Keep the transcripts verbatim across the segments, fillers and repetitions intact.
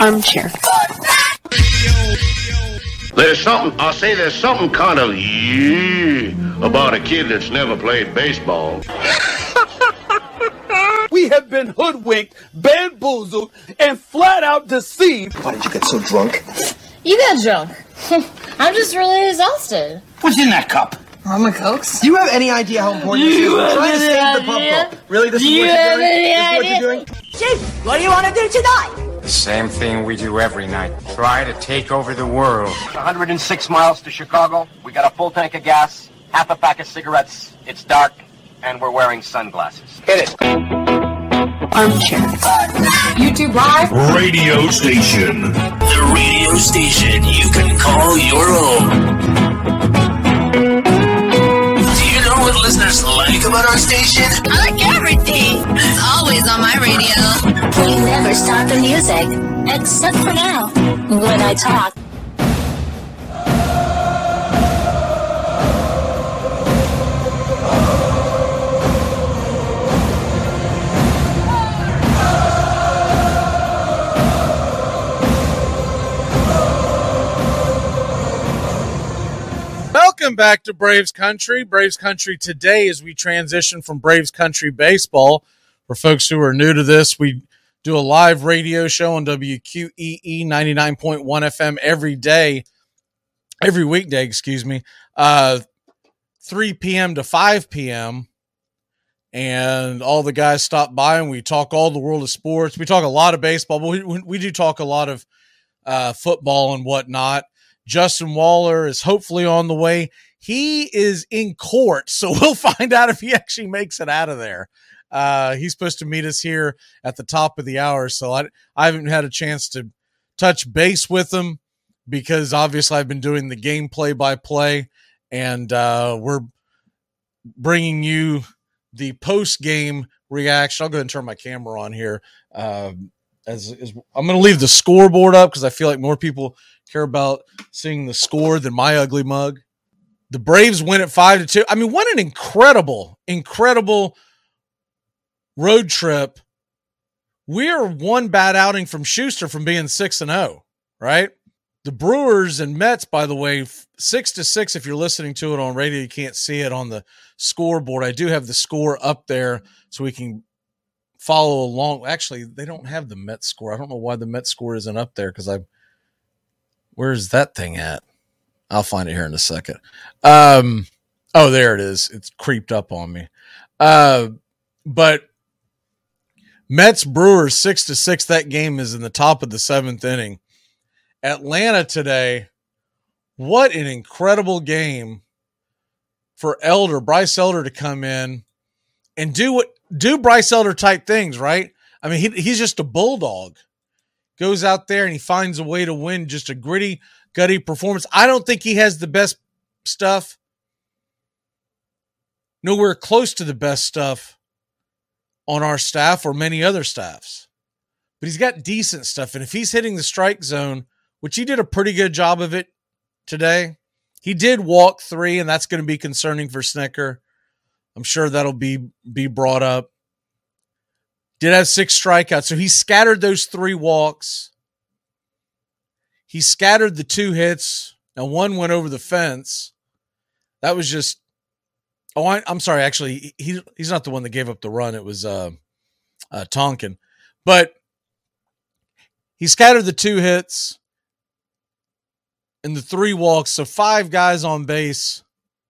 Armchair. There's something, I'll say there's something kind of yeah about a kid that's never played baseball. We have been hoodwinked, bamboozled, and flat out deceived. Why did you get so drunk? You got drunk. I'm just really exhausted. What's in that cup? Rum and Cokes? Do you have any idea how important this is? We're trying to save the pump. Really? This is what you're doing? This is what you're doing? Chief, what do you want to do tonight? The same thing we do every night. Try to take over the world. one hundred six miles to Chicago. We got a full tank of gas, half a pack of cigarettes. It's dark, and we're wearing sunglasses. Hit it. Armchair. YouTube Live? Radio station. The radio station you can call your own. Do you know what listeners like about our station? I like everything. It's always on my radio. We never stop the music, except for now, when I talk. Welcome back to Braves Country. Braves Country today as we transition from Braves Country Baseball. For folks who are new to this, we do a live radio show on W Q E E ninety-nine point one F M every day, every weekday, excuse me, uh, three p.m. to five p.m. And all the guys stop by and we talk all the world of sports. We talk a lot of baseball, but we, we do talk a lot of uh, football and whatnot. Justin Waller is hopefully on the way. He is in court, so we'll find out if he actually makes it out of there. Uh, he's supposed to meet us here at the top of the hour, so I, I haven't had a chance to touch base with him because obviously I've been doing the game play-by-play, and uh, we're bringing you the post-game reaction. I'll go ahead and turn my camera on here. Uh, as, as I'm going to leave the scoreboard up because I feel like more people care about seeing the score than my ugly mug. The Braves win at five to two. I mean, what an incredible, incredible road trip. We're one bad outing from Schuster from being six and oh, right? The Brewers and Mets, by the way, six to six. If you're listening to it on radio, you can't see it on the scoreboard. I do have the score up there so we can follow along. Actually, they don't have the Mets score. I don't know why the Mets score isn't up there because I. Where's that thing at? I'll find it here in a second. Um, oh, there it is. It's creeped up on me. Uh, but Mets Brewers six to six. That game is in the top of the seventh inning. Atlanta today. What an incredible game for Elder, Bryce Elder, to come in and do what do Bryce Elder type things, right? I mean, he, he's just a bulldog. Goes out there and he finds a way to win, just a gritty, gutty performance. I don't think he has the best stuff. Nowhere close to the best stuff on our staff or many other staffs. But he's got decent stuff. And if he's hitting the strike zone, which he did a pretty good job of it today, he did walk three, and that's going to be concerning for Snitker. I'm sure that'll be, be brought up. Did have six strikeouts. So he scattered those three walks. He scattered the two hits. Now one went over the fence. That was just, oh, I, I'm sorry. Actually, he he's not the one that gave up the run. It was uh, uh, Tonkin. But he scattered the two hits and the three walks. So five guys on base.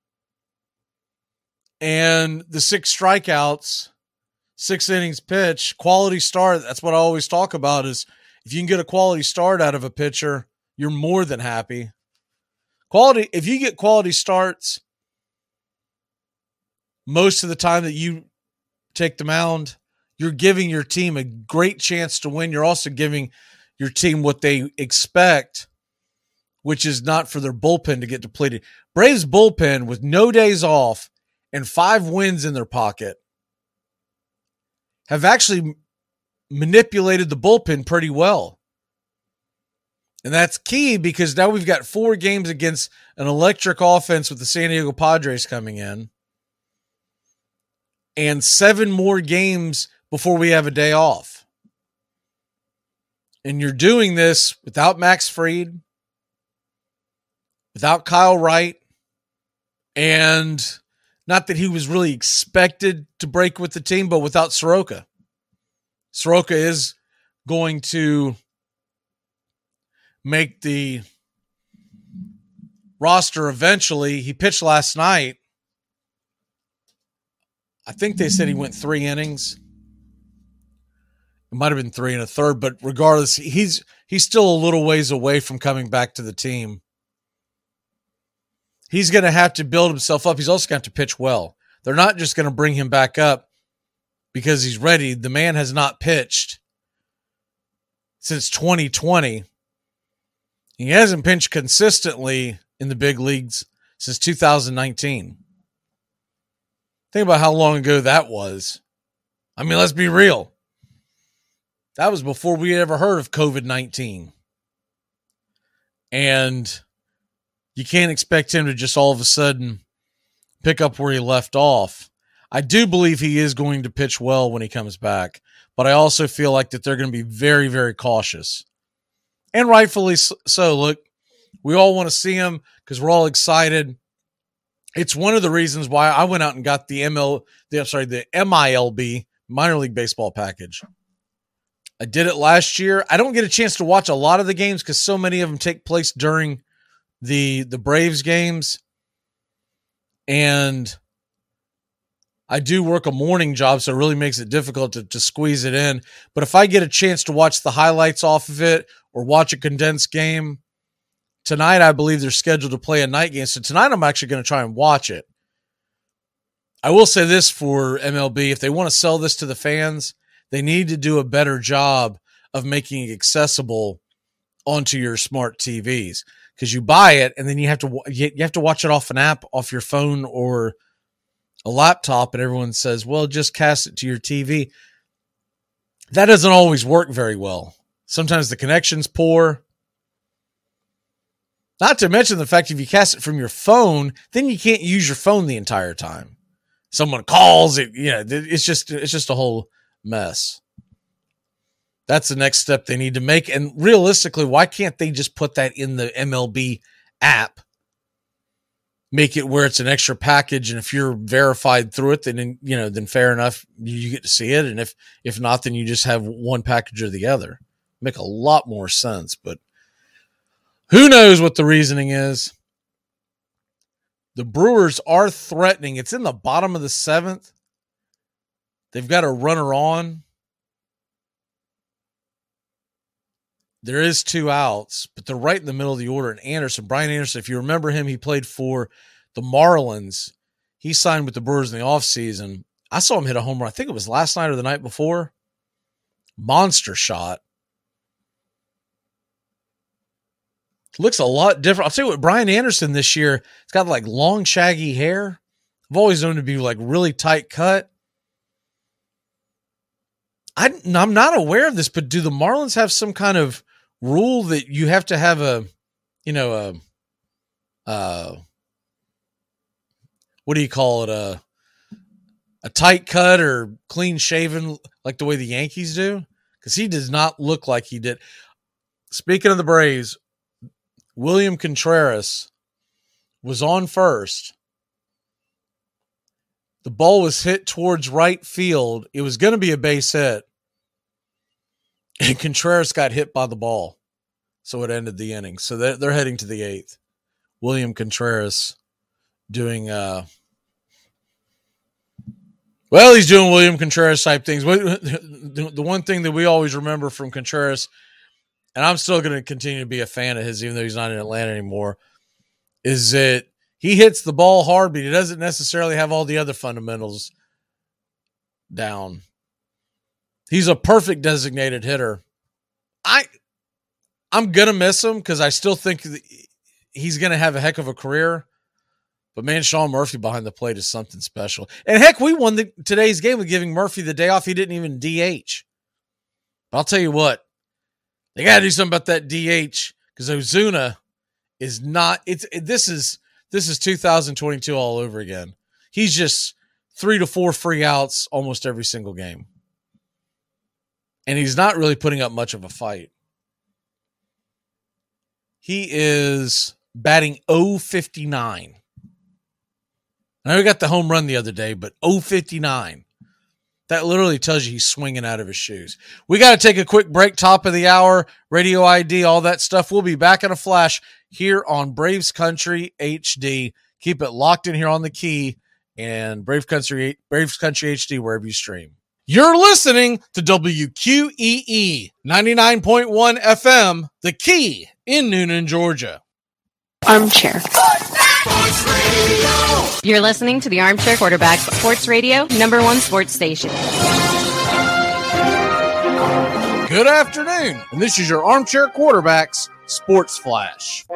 And the six strikeouts. Six innings pitch, quality start. That's what I always talk about is if you can get a quality start out of a pitcher, you're more than happy. Quality, if you get quality starts most of the time that you take the mound, you're giving your team a great chance to win. You're also giving your team what they expect, which is not for their bullpen to get depleted. Braves bullpen with no days off and five wins in their pocket have actually manipulated the bullpen pretty well. And that's key because now we've got four games against an electric offense with the San Diego Padres coming in and seven more games before we have a day off. And you're doing this without Max Fried, without Kyle Wright, and not that he was really expected to break with the team, but without Soroka. Soroka is going to make the roster eventually. He pitched last night. I think they said he went three innings. It might have been three and a third, but regardless, he's he's still a little ways away from coming back to the team. He's going to have to build himself up. He's also going to have to pitch well. They're not just going to bring him back up because he's ready. The man has not pitched since twenty twenty. He hasn't pitched consistently in the big leagues since two thousand nineteen. Think about how long ago that was. I mean, let's be real. That was before we ever heard of COVID nineteen. And you can't expect him to just all of a sudden pick up where he left off. I do believe he is going to pitch well when he comes back, but I also feel like that they're going to be very, very cautious. And rightfully so. Look, we all want to see him because we're all excited. It's one of the reasons why I went out and got the M L, the, I'm sorry, the M I L B minor league baseball package. I did it last year. I don't get a chance to watch a lot of the games because so many of them take place during the the Braves games. And I do work a morning job, so it really makes it difficult to, to squeeze it in. But if I get a chance to watch the highlights off of it or watch a condensed game, tonight I believe they're scheduled to play a night game. So tonight I'm actually going to try and watch it. I will say this for M L B. If they want to sell this to the fans, they need to do a better job of making it accessible onto your smart T Vs. Because you buy it and then you have to you have to watch it off an app, off your phone or a laptop, and everyone says, well, just cast it to your T V. That doesn't always work very well. Sometimes the connection's poor. Not to mention the fact if you cast it from your phone, then you can't use your phone the entire time. Someone calls it, you know, it's just it's just a whole mess. That's the next step they need to make. And realistically, why can't they just put that in the M L B app? Make it where it's an extra package, and if you're verified through it, then you know, then fair enough, you get to see it. And if if not, then you just have one package or the other. Make a lot more sense, but who knows what the reasoning is. The Brewers are threatening. It's in the bottom of the seventh. They've got a runner on. There is two outs, but they're right in the middle of the order. And Anderson, Brian Anderson, if you remember him, he played for the Marlins. He signed with the Brewers in the offseason. I saw him hit a home run. I think it was last night or the night before. Monster shot. Looks a lot different. I'll tell you what, Brian Anderson this year, he's got like long, shaggy hair. I've always known him to be like really tight cut. I, I'm not aware of this, but do the Marlins have some kind of rule that you have to have a, you know, a, uh, what do you call it? A, a tight cut or clean shaven, like the way the Yankees do? Because he does not look like he did. Speaking of the Braves, William Contreras was on first. The ball was hit towards right field. It was going to be a base hit. And Contreras got hit by the ball. So it ended the inning. So they're, they're heading to the eighth. William Contreras doing, uh, well, he's doing William Contreras type things. The one thing that we always remember from Contreras, and I'm still going to continue to be a fan of his, even though he's not in Atlanta anymore, is that he hits the ball hard, but he doesn't necessarily have all the other fundamentals down. He's a perfect designated hitter. I, I'm going to miss him because I still think he's going to have a heck of a career. But, man, Sean Murphy behind the plate is something special. And, heck, we won the, today's game with giving Murphy the day off. He didn't even D H. But I'll tell you what. They got to do something about that D H because Ozuna is not – It's it, this is this is two thousand twenty-two all over again. He's just three to four free outs almost every single game. And he's not really putting up much of a fight. He is batting oh fifty-nine. I know he got the home run the other day, but oh fifty-nine. That literally tells you he's swinging out of his shoes. We got to take a quick break, top of the hour, radio I D, all that stuff. We'll be back in a flash here on Braves Country H D. Keep it locked in here on the Key and Brave Country, Braves Country H D, wherever you stream. You're listening to W Q E E ninety-nine point one F M, The Key in Noonan, Georgia. Armchair. You're listening to the Armchair Quarterback Sports Radio, number one sports station. Good afternoon, and this is your Armchair Quarterbacks Sports Flash.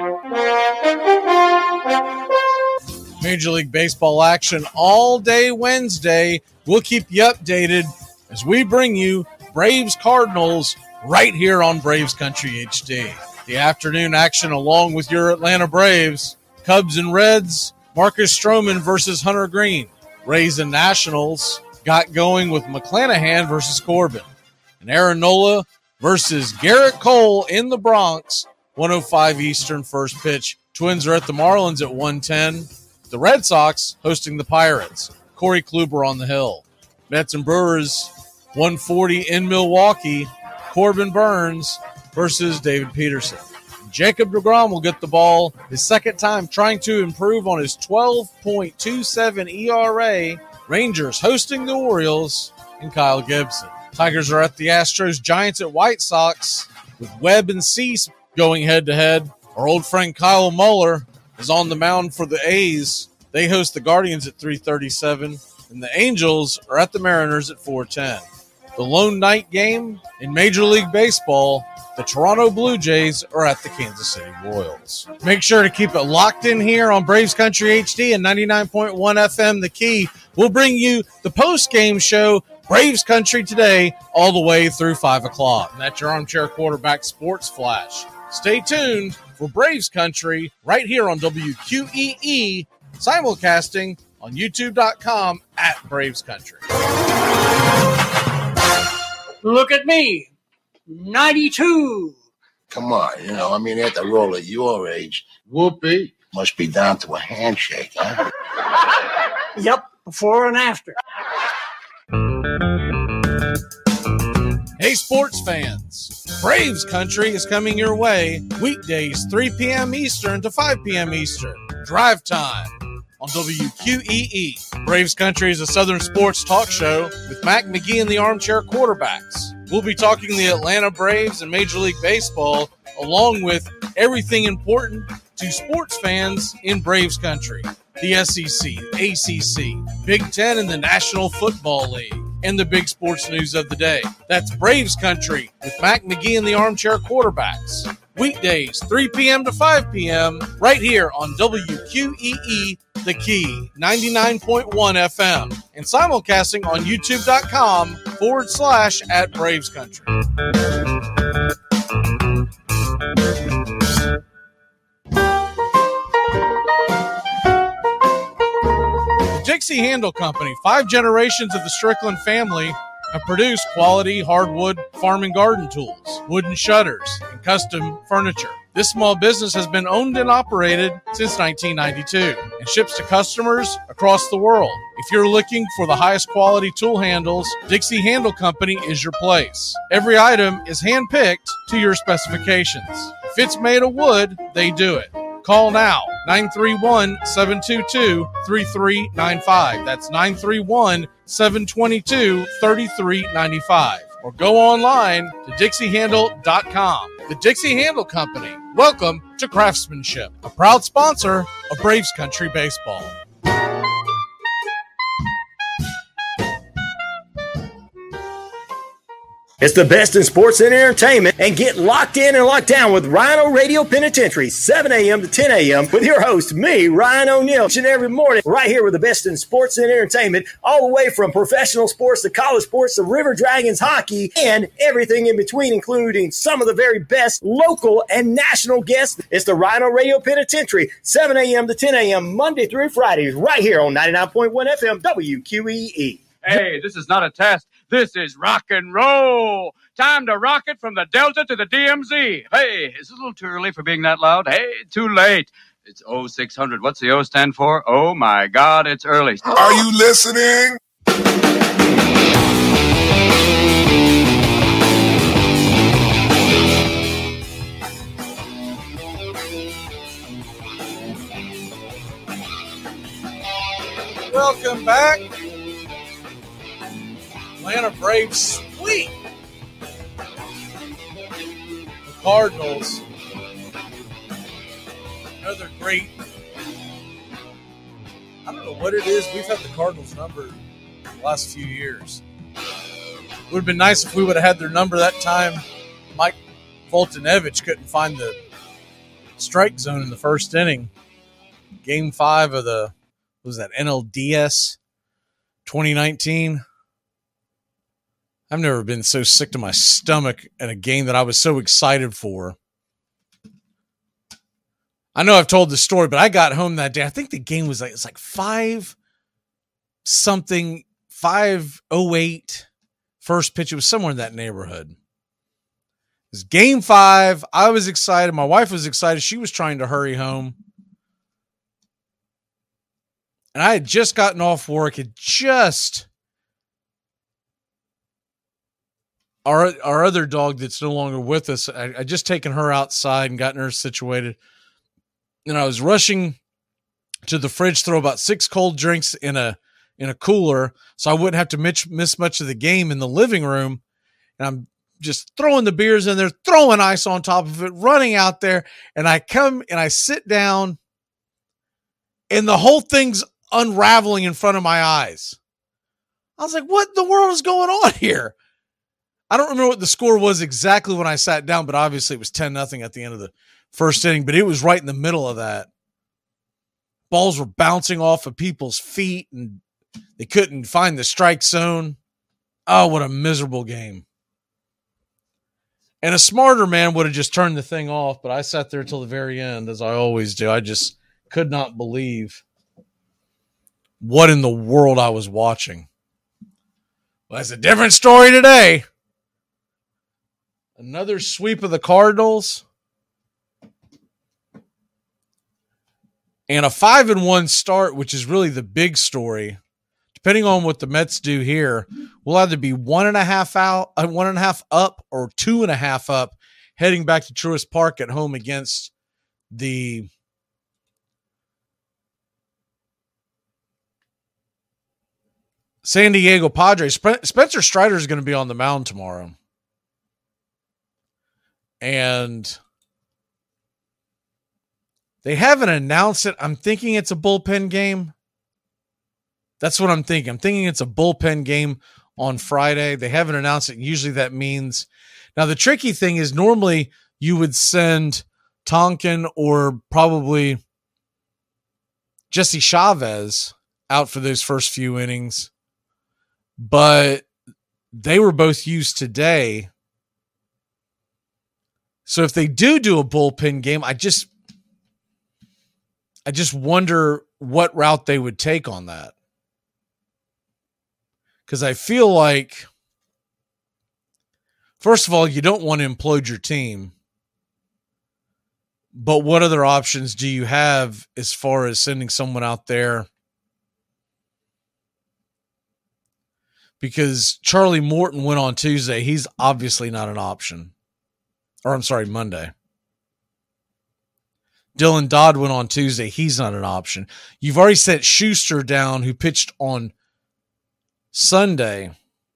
Major League Baseball action all day Wednesday. We'll keep you updated as we bring you Braves Cardinals right here on Braves Country H D. The afternoon action along with your Atlanta Braves, Cubs and Reds, Marcus Stroman versus Hunter Green. Rays and Nationals got going with McClanahan versus Corbin. And Aaron Nola versus Garrett Cole in the Bronx, one oh five Eastern first pitch. Twins are at the Marlins at one ten. The Red Sox hosting the Pirates. Corey Kluber on the hill. Mets and Brewers, one forty in Milwaukee. Corbin Burns versus David Peterson. Jacob deGrom will get the ball his second time trying to improve on his twelve point two seven E R A. Rangers hosting the Orioles and Kyle Gibson. Tigers are at the Astros, Giants at White Sox with Webb and Cease going head-to-head. Our old friend Kyle Muller is on the mound for the A's. They host the Guardians at three thirty-seven, and the Angels are at the Mariners at four ten. The lone night game in Major League Baseball, the Toronto Blue Jays are at the Kansas City Royals. Make sure to keep it locked in here on Braves Country H D and ninety-nine point one F M, The Key. We'll bring you the post-game show, Braves Country Today, all the way through five o'clock. And that's your Armchair Quarterback Sports Flash. Stay tuned for Braves Country right here on W Q E E, simulcasting on YouTube dot com at Braves Country. Look at me, ninety-two. Come on, you know, I mean, at the roll at your age, whoopee, must be down to a handshake, huh? Yep, before and after. Hey, sports fans, Braves Country is coming your way weekdays three p.m. Eastern to five p.m. Eastern. Drive time on W Q E E. Braves Country is a Southern sports talk show with Mac McGee and the Armchair Quarterbacks. We'll be talking the Atlanta Braves and Major League Baseball, along with everything important to sports fans in Braves Country. The S E C, A C C, Big Ten, and the National Football League, and the big sports news of the day. That's Braves Country with Mac McGee and the Armchair Quarterbacks. Weekdays, three p.m. to five p.m. right here on W Q E E, The Key, ninety-nine point one F M, and simulcasting on YouTube.com forward slash at Braves Country. Dixie Handle Company, five generations of the Strickland family, have produced quality hardwood farm and garden tools, wooden shutters, and custom furniture. This small business has been owned and operated since nineteen ninety-two and ships to customers across the world. If you're looking for the highest quality tool handles, Dixie Handle Company is your place. Every item is hand-picked to your specifications. If it's made of wood, they do it. Call now, nine three one, seven two two, three three nine five. That's nine three one, seven two two, three three nine five. Or go online to Dixie Handle dot com. The Dixie Handle Company. Welcome to Craftsmanship, a proud sponsor of Braves Country Baseball. It's the best in sports and entertainment, and get locked in and locked down with Rhino Radio Penitentiary, seven a.m. to ten a.m. with your host, me, Ryan O'Neill, each and every morning, right here with the best in sports and entertainment, all the way from professional sports to college sports to River Dragons hockey and everything in between, including some of the very best local and national guests. It's the Rhino Radio Penitentiary, seven a.m. to ten a.m. Monday through Friday, right here on ninety-nine point one F M W Q E E. Hey, this is not a test. This is rock and roll. Time to rock it from the Delta to the D M Z. Hey, is it a little too early for being that loud? Hey, too late. It's oh six hundred. What's the O stand for? Oh, my God, it's early. Are you listening? Welcome back. Atlanta Braves sweep the Cardinals. Another great. I don't know what it is. We've had the Cardinals number the last few years. It would have been nice if we would have had their number that time. Mike Foltynewicz couldn't find the strike zone in the first inning. Game five of the, what was that, N L D S twenty nineteen. I've never been so sick to my stomach in a game that I was so excited for. I know I've told the story, but I got home that day. I think the game was like, it's like five something, five oh eight first pitch. It was somewhere in that neighborhood. It was game five. I was excited. My wife was excited. She was trying to hurry home. And I had just gotten off work. It just, our, our other dog that's no longer with us, I, I just taken her outside and gotten her situated. And I was rushing to the fridge, throw about six cold drinks in a in a cooler so I wouldn't have to miss, miss much of the game in the living room. And I'm just throwing the beers in there, throwing ice on top of it, running out there. And I come and I sit down, and the whole thing's unraveling in front of my eyes. I was like, what in the world is going on here? I don't remember what the score was exactly when I sat down, but obviously it was ten nothing at the end of the first inning, but it was right in the middle of that. Balls were bouncing off of people's feet, and they couldn't find the strike zone. Oh, what a miserable game. And a smarter man would have just turned the thing off, but I sat there till the very end, as I always do. I just could not believe what in the world I was watching. Well, that's a different story today. Another sweep of the Cardinals. And a five and one start, which is really the big story. Depending on what the Mets do here, we'll either be one and a half out, uh, one and a half up, or two and a half up, heading back to Truist Park at home against the San Diego Padres. Spencer Strider is going to be on the mound tomorrow, and they haven't announced it. I'm thinking it's a bullpen game. That's what I'm thinking. I'm thinking it's a bullpen game on Friday. They haven't announced it. Usually that means. Now, the tricky thing is normally you would send Tonkin or probably Jesse Chavez out for those first few innings, but they were both used today. So if they do do a bullpen game, I just, I just wonder what route they would take on that. Because I feel like, first of all, you don't want to implode your team. But what other options do you have as far as sending someone out there? Because Charlie Morton went on Tuesday. He's obviously not an option. Or I'm sorry, Monday. Dylan Dodd went on Tuesday. He's not an option. You've already sent Schuster down, who pitched on Sunday.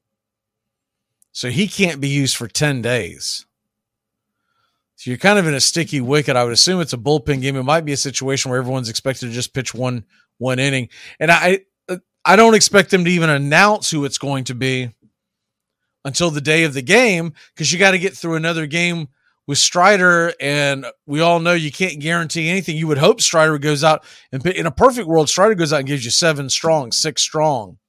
So he can't be used for ten days. So you're kind of in a sticky wicket. I would assume it's a bullpen game. It might be a situation where everyone's expected to just pitch one one inning. And I I don't expect them to even announce who it's going to be until the day of the game, because you got to get through another game with Strider, and we all know you can't guarantee anything. You would hope Strider goes out, and in a perfect world, Strider goes out and gives you seven strong, six strong.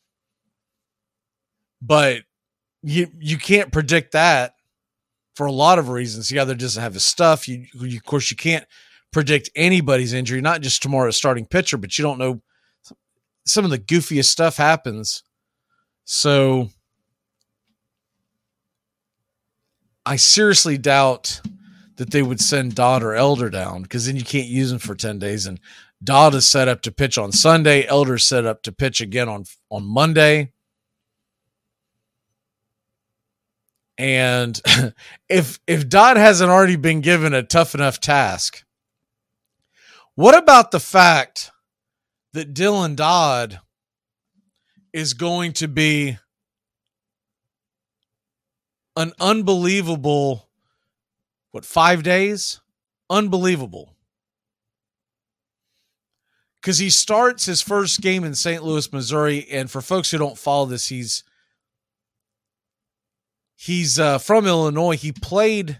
But you you can't predict that for a lot of reasons. He either doesn't have his stuff. You, you of course, you can't predict anybody's injury, not just tomorrow's starting pitcher, but you don't know. Some of the goofiest stuff happens. So I seriously doubt that they would send Dodd or Elder down, because then you can't use them for ten days. And Dodd is set up to pitch on Sunday. Elder's set up to pitch again on, on Monday. And if if Dodd hasn't already been given a tough enough task, what about the fact that Dylan Dodd is going to be an unbelievable, what, five days? Unbelievable. Because he starts his first game in Saint Louis, Missouri, and for folks who don't follow this, he's He's uh, from Illinois. He played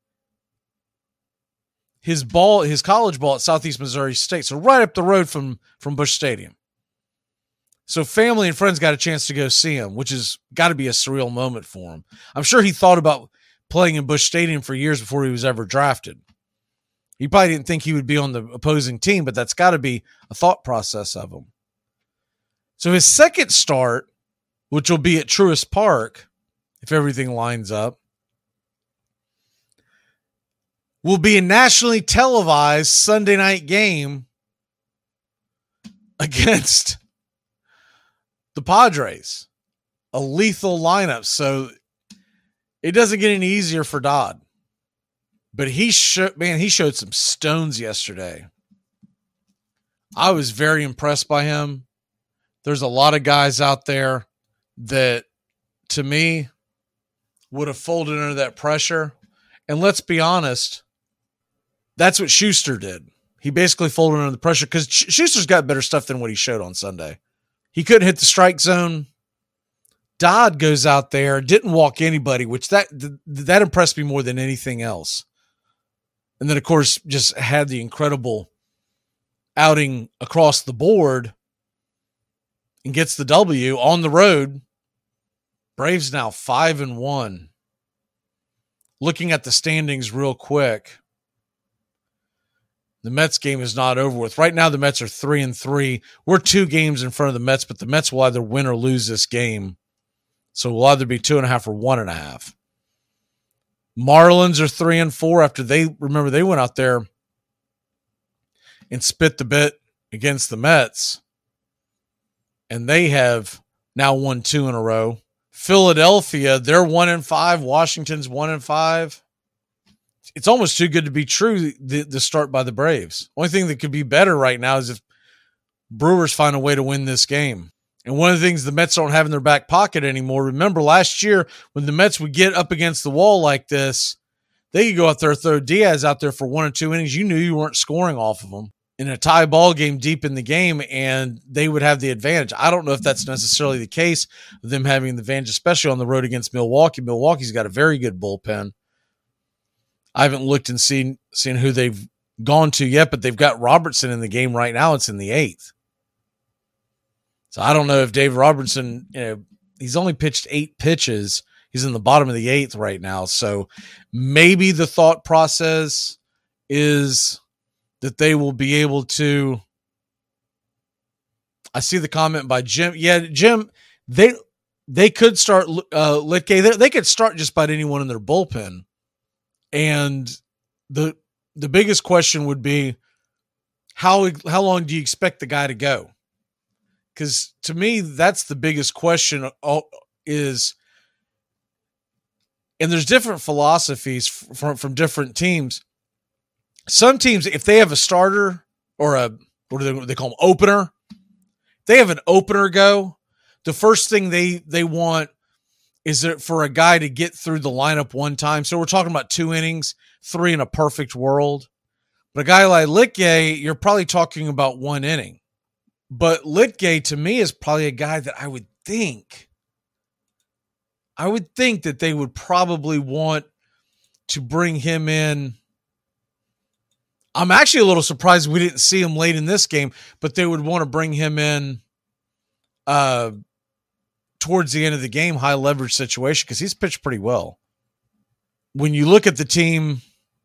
his ball, his college ball at Southeast Missouri State, so right up the road from, from Busch Stadium. So family and friends got a chance to go see him, which has got to be a surreal moment for him. I'm sure he thought about playing in Busch Stadium for years before he was ever drafted. He probably didn't think he would be on the opposing team, but that's got to be a thought process of him. So his second start, which will be at Truist Park, if everything lines up, will be a nationally televised Sunday night game against the Padres. A lethal lineup. So it doesn't get any easier for Dodd. But he showed, man, he showed some stones yesterday. I was very impressed by him. There's a lot of guys out there that, to me, would have folded under that pressure. And let's be honest, that's what Schuster did. He basically folded under the pressure because Schuster's got better stuff than what he showed on Sunday. He couldn't hit the strike zone. Dodd goes out there, didn't walk anybody, which that that impressed me more than anything else. And then, of course, just had the incredible outing across the board and gets the W on the road. Braves now five and one. Looking at the standings real quick, the Mets game is not over with. Right now, the Mets are three and three. We're two games in front of the Mets, but the Mets will either win or lose this game. So we'll either be two and a half or one and a half. Marlins are three and four after they, remember, they went out there and spit the bit against the Mets. And they have now won two in a row. Philadelphia, they're one and five. Washington's one and five. It's almost too good to be true, the, the start by the Braves. Only thing that could be better right now is if Brewers find a way to win this game. And one of the things the Mets don't have in their back pocket anymore, remember last year when the Mets would get up against the wall like this, they could go out there, throw Diaz out there for one or two innings. You knew you weren't scoring off of them in a tie ball game deep in the game, and they would have the advantage. I don't know if that's necessarily the case, them having the advantage, especially on the road against Milwaukee. Milwaukee's got a very good bullpen. I haven't looked and seen, seen who they've gone to yet, but they've got Robertson in the game right now. It's in the eighth. So I don't know if Dave Robertson, you know, he's only pitched eight pitches. He's in the bottom of the eighth right now. So maybe the thought process is that they will be able to. I see the comment by Jim. Yeah, Jim, they they could start uh, Litke. They, they could start just about anyone in their bullpen. And the the biggest question would be, how how long do you expect the guy to go? Because to me, that's the biggest question is, and there's different philosophies from, from different teams. Some teams, if they have a starter or a, what do they, what do they call them, opener, if they have an opener go, the first thing they, they want is it for a guy to get through the lineup one time. So we're talking about two innings, three in a perfect world. But a guy like Litke, you're probably talking about one inning. But Litke, to me, is probably a guy that I would think, I would think that they would probably want to bring him in. I'm actually a little surprised we didn't see him late in this game, but they would want to bring him in uh, towards the end of the game, high leverage situation, because he's pitched pretty well. When you look at the team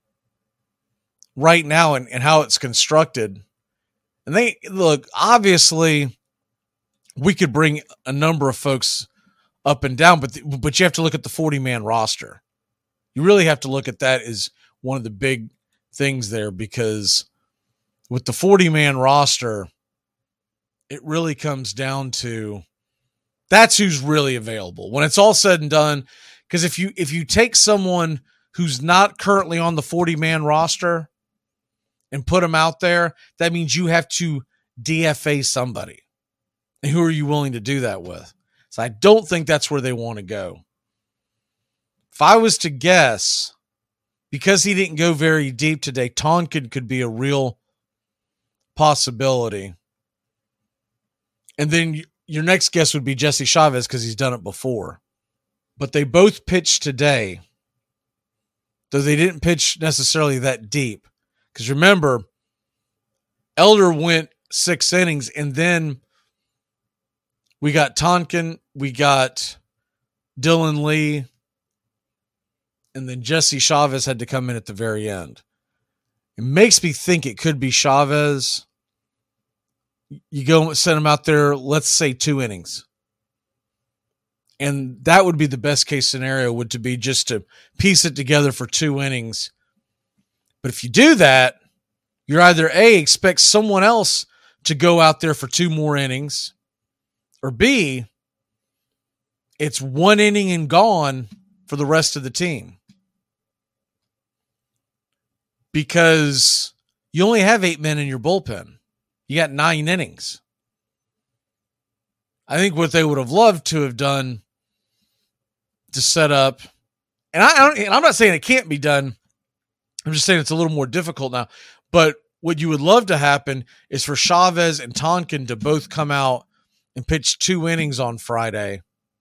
right now and, and how it's constructed, and they look, obviously, we could bring a number of folks up and down, but the, but you have to look at the forty-man roster. You really have to look at that as one of the big things there, because with the forty-man roster, it really comes down to that's who's really available when it's all said and done. Because if you if you take someone who's not currently on the forty-man roster and put them out there, that means you have to D F A somebody. And who are you willing to do that with? So I don't think that's where they want to go. If I was to guess, because he didn't go very deep today, Tonkin could be a real possibility. And then your next guess would be Jesse Chavez because he's done it before. But they both pitched today, though they didn't pitch necessarily that deep. Because remember, Elder went six innings, and then we got Tonkin, we got Dylan Lee, and then Jesse Chavez had to come in at the very end. It makes me think it could be Chavez. You go send him out there, let's say two innings. And that would be the best case scenario, would to be just to piece it together for two innings. But if you do that, you're either A, expect someone else to go out there for two more innings, or B, it's one inning and gone for the rest of the team. Because you only have eight men in your bullpen. You got nine innings. I think what they would have loved to have done to set up, and, I, I don't, and I'm not saying it can't be done. I'm just saying it's a little more difficult now. But what you would love to happen is for Chavez and Tonkin to both come out and pitch two innings on Friday.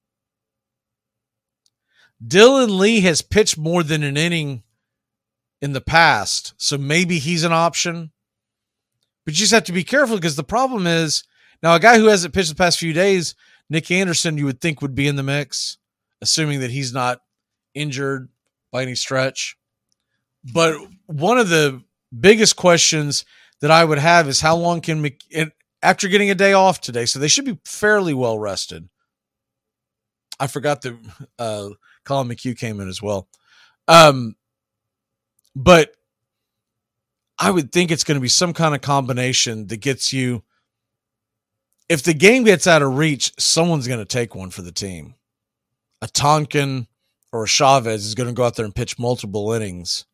Dylan Lee has pitched more than an inning in the past, so maybe he's an option. But you just have to be careful, because the problem is, now a guy who hasn't pitched the past few days, Nick Anderson, you would think would be in the mix, assuming that he's not injured by any stretch. But one of the biggest questions that I would have is how long can Mc, after getting a day off today, so they should be fairly well rested. I forgot that uh, Colin McHugh came in as well. Um, but I would think it's going to be some kind of combination that gets you, if the game gets out of reach, someone's going to take one for the team. A Tonkin or a Chavez is going to go out there and pitch multiple innings,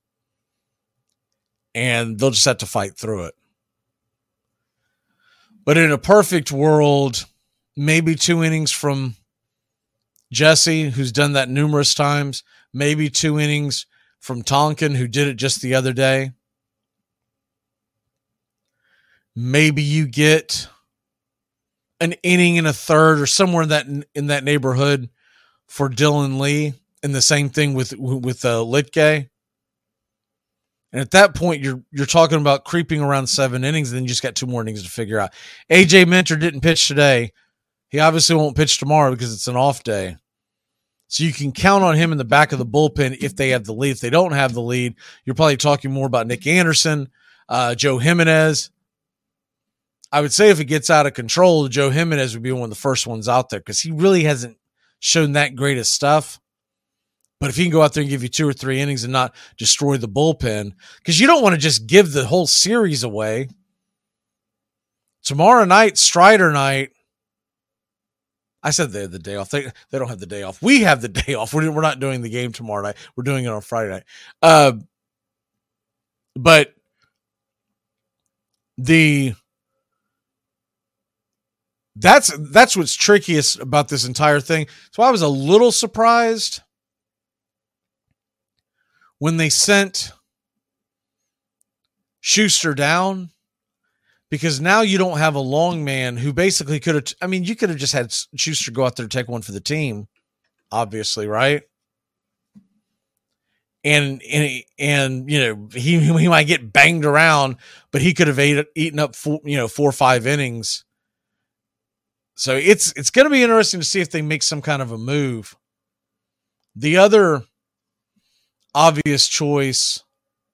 and they'll just have to fight through it. But in a perfect world, maybe two innings from Jesse, who's done that numerous times, maybe two innings from Tonkin, who did it just the other day. Maybe you get an inning and a third or somewhere in that in that neighborhood for Dylan Lee, and the same thing with with uh, Litke. And at that point, you're you're talking about creeping around seven innings, and then you just got two more innings to figure out. A J Minter didn't pitch today. He obviously won't pitch tomorrow because it's an off day. So you can count on him in the back of the bullpen if they have the lead. If they don't have the lead, you're probably talking more about Nick Anderson, uh, Joe Jimenez. I would say if it gets out of control, Joe Jimenez would be one of the first ones out there, because he really hasn't shown that great of stuff. But if he can go out there and give you two or three innings and not destroy the bullpen, because you don't want to just give the whole series away. Tomorrow night, Strider night. I said they had the day off. They they don't have the day off. We have the day off. We're, we're not doing the game tomorrow night. We're doing it on Friday night. Uh, but the that's that's what's trickiest about this entire thing. So I was a little surprised when they sent Schuster down, because now you don't have a long man who basically could have, I mean, you could have just had Schuster go out there and take one for the team, obviously, right? And, and, and you know, he, he might get banged around, but he could have ate, eaten up four, you know, four or five innings. So it's, it's going to be interesting to see if they make some kind of a move. The other obvious choice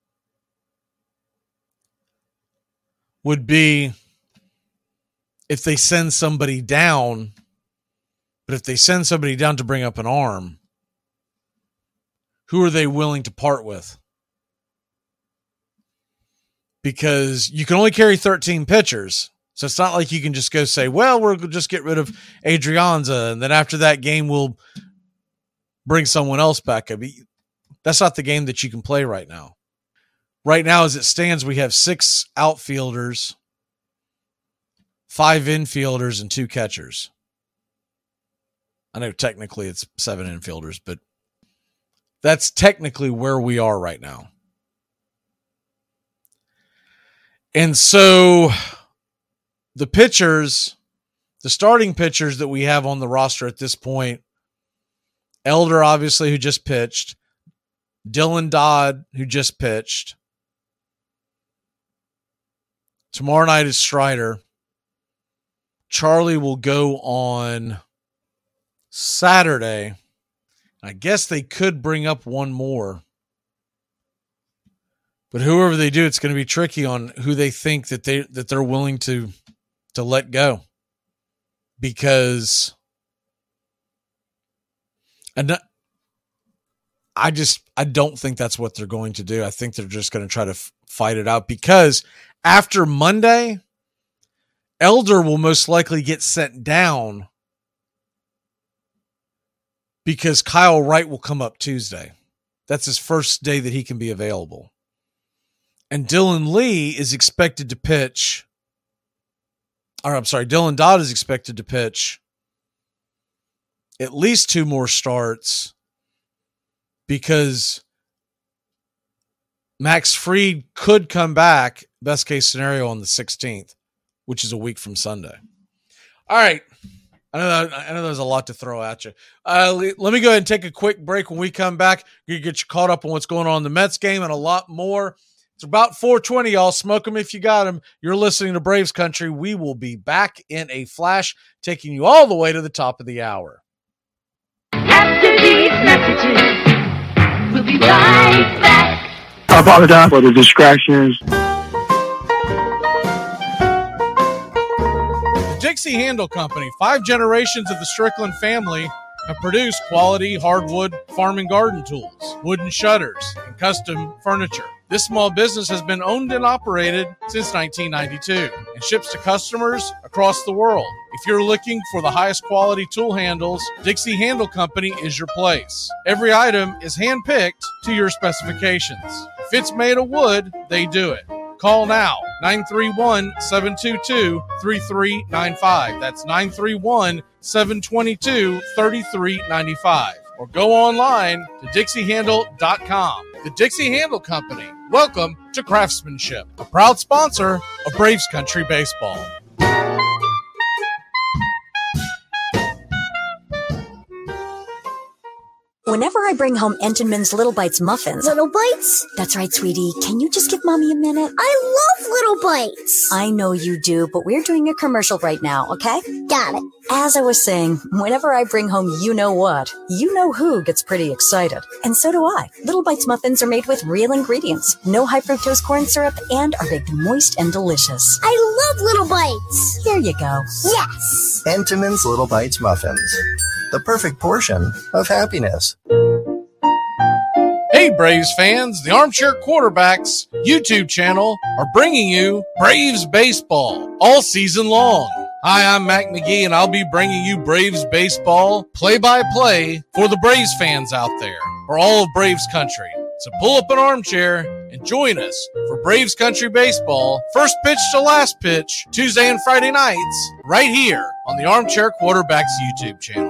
would be if they send somebody down, but if they send somebody down to bring up an arm, who are they willing to part with? Because you can only carry thirteen pitchers. So it's not like you can just go say, well, we'll just get rid of Adrianza, and then after that game, we'll bring someone else back. I mean, that's not the game that you can play right now. Right now, as it stands, we have six outfielders, five infielders, and two catchers. I know technically it's seven infielders, but that's technically where we are right now. And so the pitchers, the starting pitchers that we have on the roster at this point, Elder, obviously, who just pitched, Dylan Dodd, who just pitched. Tomorrow night is Strider. Charlie will go on Saturday. I guess they could bring up one more. But whoever they do, it's going to be tricky on who they think that they that they're willing to to let go. Because and I just I don't think that's what they're going to do. I think they're just going to try to f- fight it out, because after Monday, Elder will most likely get sent down because Kyle Wright will come up Tuesday. That's his first day that he can be available. And Dylan Lee is expected to pitch, or I'm sorry, Dylan Dodd is expected to pitch at least two more starts, because Max Fried could come back, best case scenario, on the sixteenth, which is a week from Sunday. All right. I know that, I know there's a lot to throw at you. Uh, let me go ahead and take a quick break. When we come back, we're going to get you caught up on what's going on in the Mets game and a lot more. It's about four twenty, y'all. Smoke them if you got them. You're listening to Braves Country. We will be back in a flash, taking you all the way to the top of the hour. After these messages, we'll be right back. I apologize for the distractions. The Dixie Handle Company, five generations of the Strickland family, have produced quality hardwood farm and garden tools, wooden shutters, and custom furniture. This small business has been owned and operated since nineteen ninety-two and ships to customers across the world. If you're looking for the highest quality tool handles, Dixie Handle Company is your place. Every item is hand-picked to your specifications. If it's made of wood, they do it. Call now, nine three one, seven two two, three three nine five. That's nine three one, seven two two, three three nine five. Or go online to dixie handle dot com. The Dixie Handle Company. Welcome to Craftsmanship, a proud sponsor of Braves Country Baseball. Whenever I bring home Entenmann's Little Bites muffins... Little Bites? That's right, sweetie. Can you just give Mommy a minute? I love Little Bites! I know you do, but we're doing a commercial right now, okay? Got it. As I was saying, whenever I bring home you-know-what, you-know-who gets pretty excited. And so do I. Little Bites muffins are made with real ingredients, no high-fructose corn syrup, and are baked moist and delicious. I love Little Bites! Here you go. Yes! Entenmann's Little Bites muffins. The perfect portion of happiness. Hey, Braves fans, the Armchair Quarterbacks YouTube channel are bringing you Braves Baseball all season long. Hi, I'm Mac McGee, and I'll be bringing you Braves Baseball play-by-play for the Braves fans out there, for all of Braves Country. So pull up an armchair and join us for Braves Country Baseball, first pitch to last pitch, Tuesday and Friday nights, right here on the Armchair Quarterbacks YouTube channel.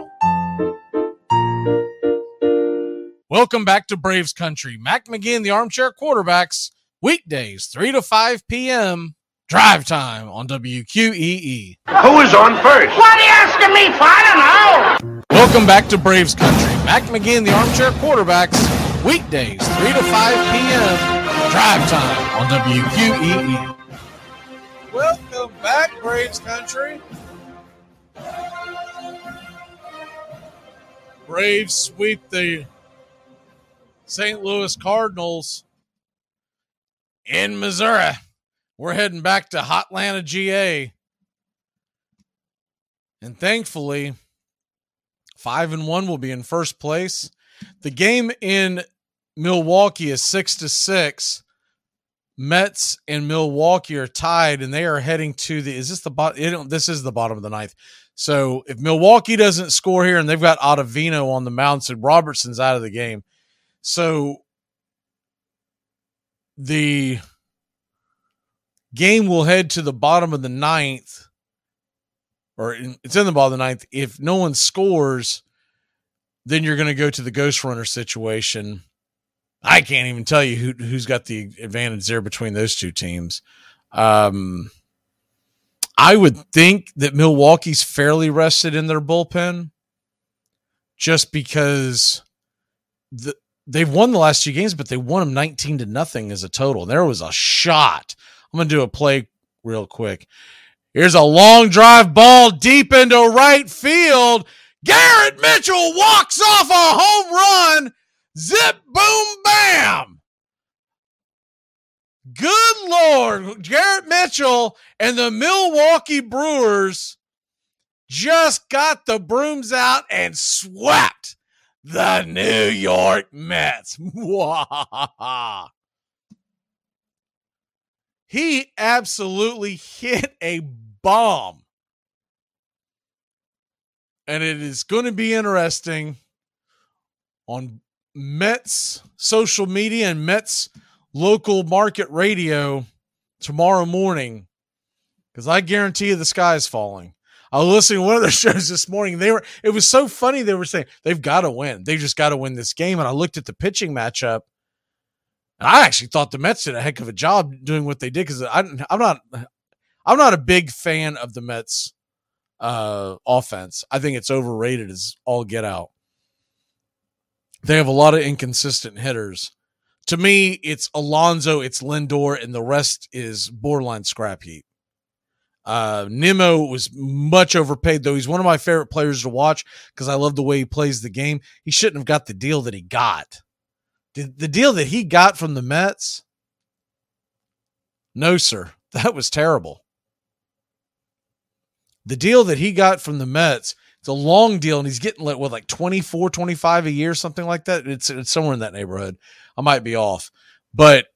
Welcome back to Braves Country. Mac McGee and the Armchair Quarterbacks, weekdays, three to five p.m., drive time on W Q E E. Who is on first? What are you asking me for? I don't know. Welcome back to Braves Country. Mac McGee and the Armchair Quarterbacks, weekdays, three to five p.m., drive time on W Q E E. Welcome back, Braves Country. Braves sweep the Saint Louis Cardinals in Missouri. We're heading back to Hotlanta, G A. And thankfully, five and one will be in first place. The game in Milwaukee is six to six. Mets and Milwaukee are tied, and they are heading to the. Is this the bottom? This is the bottom of the ninth. So if Milwaukee doesn't score here, and they've got Ottavino on the mound, so Robertson's out of the game. So the game will head to the bottom of the ninth, or it's in the bottom of the ninth. If no one scores, then you're going to go to the ghost runner situation. I can't even tell you who, who's got the advantage there between those two teams. Um, I would think that Milwaukee's fairly rested in their bullpen just because the, they've won the last two games, but they won them nineteen to nothing as a total. And there was a shot. I'm going to do a play real quick. Here's a long drive ball deep into right field. Garrett Mitchell walks off a home run. Zip, boom, bam. Good Lord. Garrett Mitchell and the Milwaukee Brewers just got the brooms out and swept the New York Mets. He absolutely hit a bomb. And it is going to be interesting on Mets social media and Mets local market radio tomorrow morning, because I guarantee you the sky is falling. I was listening to one of their shows this morning. They were, it was so funny. They were saying they've got to win. They just got to win this game. And I looked at the pitching matchup, and I actually thought the Mets did a heck of a job doing what they did, because I'm not, I'm not a big fan of the Mets uh, offense. I think it's overrated as all get out. They have a lot of inconsistent hitters. To me, it's Alonso, it's Lindor, and the rest is borderline scrap heap. Uh, Nimmo was much overpaid, though. He's one of my favorite players to watch because I love the way he plays the game. He shouldn't have got the deal that he got. The, the deal that he got from the Mets? No, sir. That was terrible. The deal that he got from the Mets, it's a long deal, and he's getting like, what, like twenty-four, twenty-five a year, something like that. It's, it's somewhere in that neighborhood. I might be off, but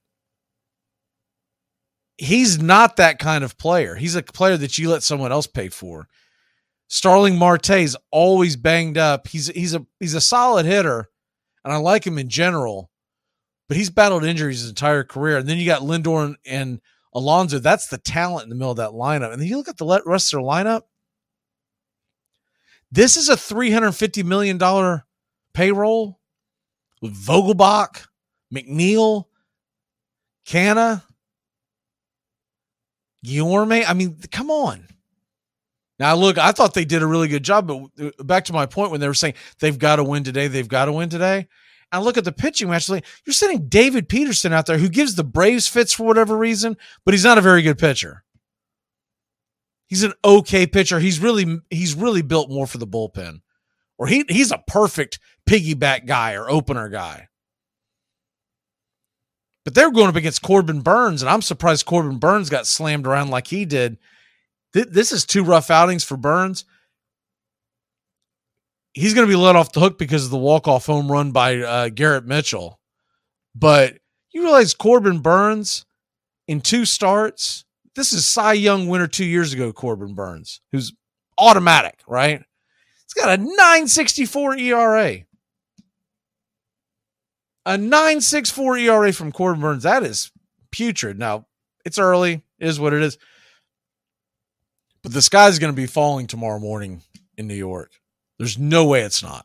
he's not that kind of player. He's a player that you let someone else pay for. Starling Marte's always banged up. He's, he's a, he's a solid hitter, and I like him in general, but he's battled injuries his entire career. And then you got Lindor and, and Alonso. That's the talent in the middle of that lineup. And then you look at the rest of their lineup. This is a three hundred fifty million dollars payroll with Vogelbach, McNeil, Canna, Guillorme. I mean, come on. Now, look, I thought they did a really good job, but back to my point when they were saying they've got to win today, they've got to win today. And I look at the pitching match, like, you're sending David Peterson out there who gives the Braves fits for whatever reason, but he's not a very good pitcher. He's an okay pitcher. He's really he's really built more for the bullpen. Or he he's a perfect piggyback guy or opener guy. But they're going up against Corbin Burns, and I'm surprised Corbin Burns got slammed around like he did. Th- this is two rough outings for Burns. He's going to be let off the hook because of the walk-off home run by uh, Garrett Mitchell. But you realize Corbin Burns in two starts, this is Cy Young winner two years ago, Corbin Burns, who's automatic, right? He's got a nine sixty-four E R A. A nine sixty-four E R A from Corbin Burns. That is putrid. Now, it's early. It is what it is. But the sky's going to be falling tomorrow morning in New York. There's no way it's not.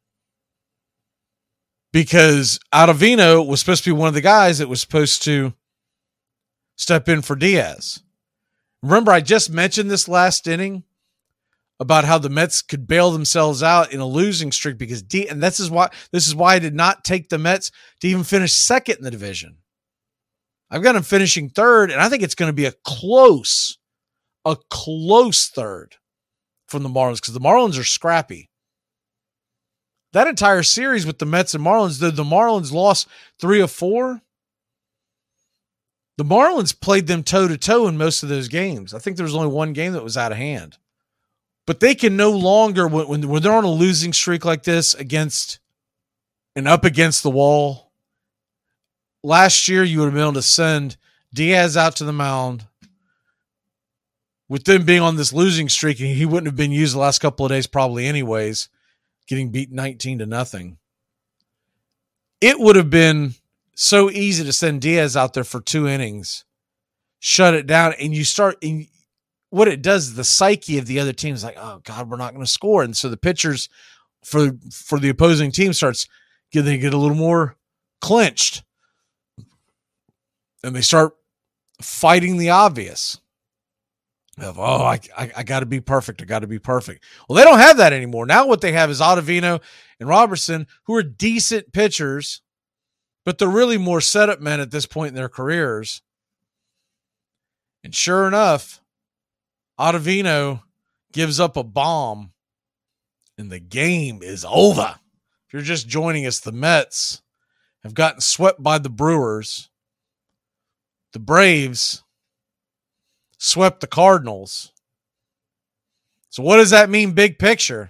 Because Ottavino was supposed to be one of the guys that was supposed to step in for Diaz. Remember, I just mentioned this last inning about how the Mets could bail themselves out in a losing streak because D, and this is why this is why I did not take the Mets to even finish second in the division. I've got them finishing third, and I think it's going to be a close, a close third from the Marlins because the Marlins are scrappy. That entire series with the Mets and Marlins, though the Marlins lost three of four, the Marlins played them toe-to-toe in most of those games. I think there was only one game that was out of hand. But they can no longer, when, when they're on a losing streak like this against and up against the wall, last year you would have been able to send Diaz out to the mound with them being on this losing streak, and he wouldn't have been used the last couple of days probably anyways, getting beat nineteen to nothing. It would have been so easy to send Diaz out there for two innings, shut it down, and you start and what it does, the psyche of the other team is like, oh God, we're not going to score. And so the pitchers for for the opposing team starts they get a little more clinched. And they start fighting the obvious. Of, oh, I, I, I got to be perfect. I got to be perfect. Well, they don't have that anymore. Now what they have is Ottavino and Robertson, who are decent pitchers, but they're really more setup men at this point in their careers. And sure enough, Ottavino gives up a bomb, and the game is over. If you're just joining us, the Mets have gotten swept by the Brewers. The Braves swept the Cardinals. So what does that mean big picture?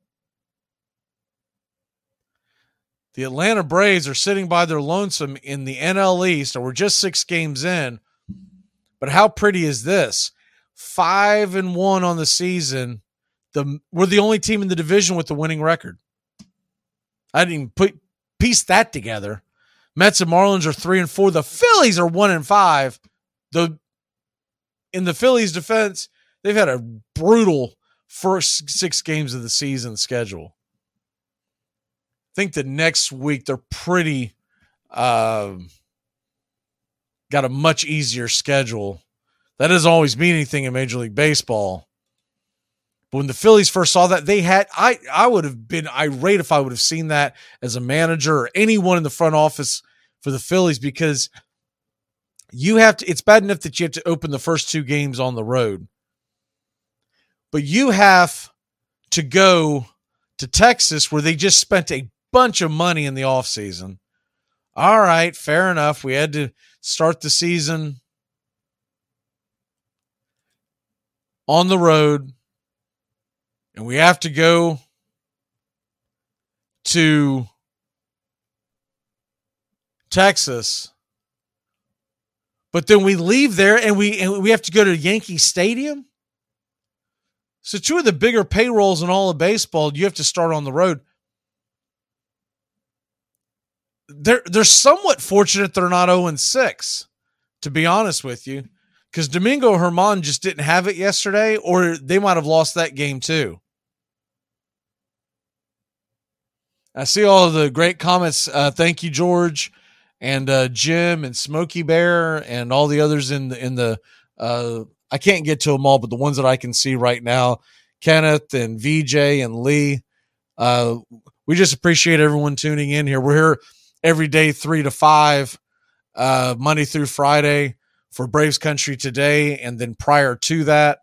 The Atlanta Braves are sitting by their lonesome in the N L East, and we're just six games in. But how pretty is this? Five and one on the season. The we're the only team in the division with the winning record. I didn't even put piece that together. Mets and Marlins are three and four. The Phillies are one and five. The in the Phillies' defense, they've had a brutal first six games of the season schedule. I think the next week they're pretty uh, got a much easier schedule. That doesn't always mean anything in Major League Baseball. But when the Phillies first saw that, they had I I would have been irate if I would have seen that as a manager or anyone in the front office for the Phillies, because you have to, it's bad enough that you have to open the first two games on the road, but you have to go to Texas where they just spent a bunch of money in the offseason. All right, fair enough. We had to start the season on the road, and we have to go to Texas. But then we leave there and we and we have to go to Yankee Stadium. So two of the bigger payrolls in all of baseball, you have to start on the road. They're they're somewhat fortunate they're not oh and six, to be honest with you, because Domingo Germán just didn't have it yesterday, or they might have lost that game too. I see all of the great comments. Uh, thank you, George. And uh, Jim and Smokey Bear and all the others in the, in the uh, I can't get to them all, but the ones that I can see right now, Kenneth and V J and Lee, uh, we just appreciate everyone tuning in here. We're here every day, three to five, uh, Monday through Friday for Braves Country Today. And then prior to that,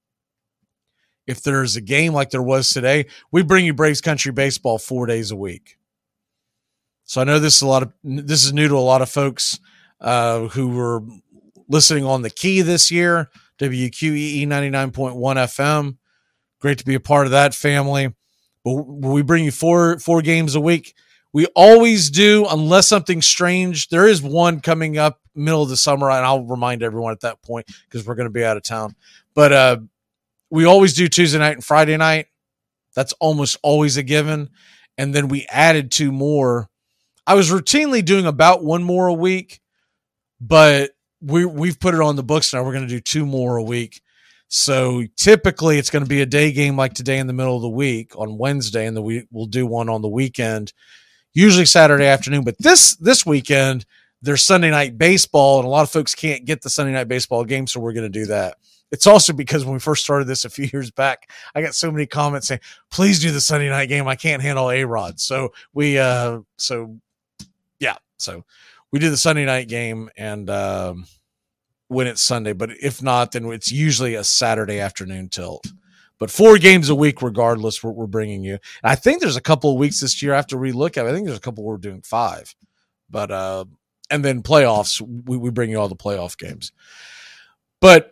if there's a game like there was today, we bring you Braves Country Baseball four days a week. So I know this is a lot of this is new to a lot of folks uh, who were listening on the Key this year, W Q E E ninety-nine point one F M. Great to be a part of that family. But we bring you four four games a week. We always do, unless something strange. There is one coming up middle of the summer, and I'll remind everyone at that point because we're going to be out of town. But uh, we always do Tuesday night and Friday night. That's almost always a given. And then we added two more. I was routinely doing about one more a week, but we, we've put it on the books now. We're going to do two more a week. So typically it's going to be a day game like today in the middle of the week on Wednesday, and then we will do one on the weekend, usually Saturday afternoon. But this this weekend, there's Sunday night baseball, and a lot of folks can't get the Sunday night baseball game, so we're going to do that. It's also because when we first started this a few years back, I got so many comments saying, please do the Sunday night game. I can't handle A-Rod. So we, uh, so yeah, so we do the Sunday night game and um, when it's Sunday, but if not, then it's usually a Saturday afternoon tilt. But four games a week, regardless, we're, we're bringing you. And I think there's a couple of weeks this year I have to relook at. I think there's a couple we're doing five, but uh, and then playoffs, we, we bring you all the playoff games. But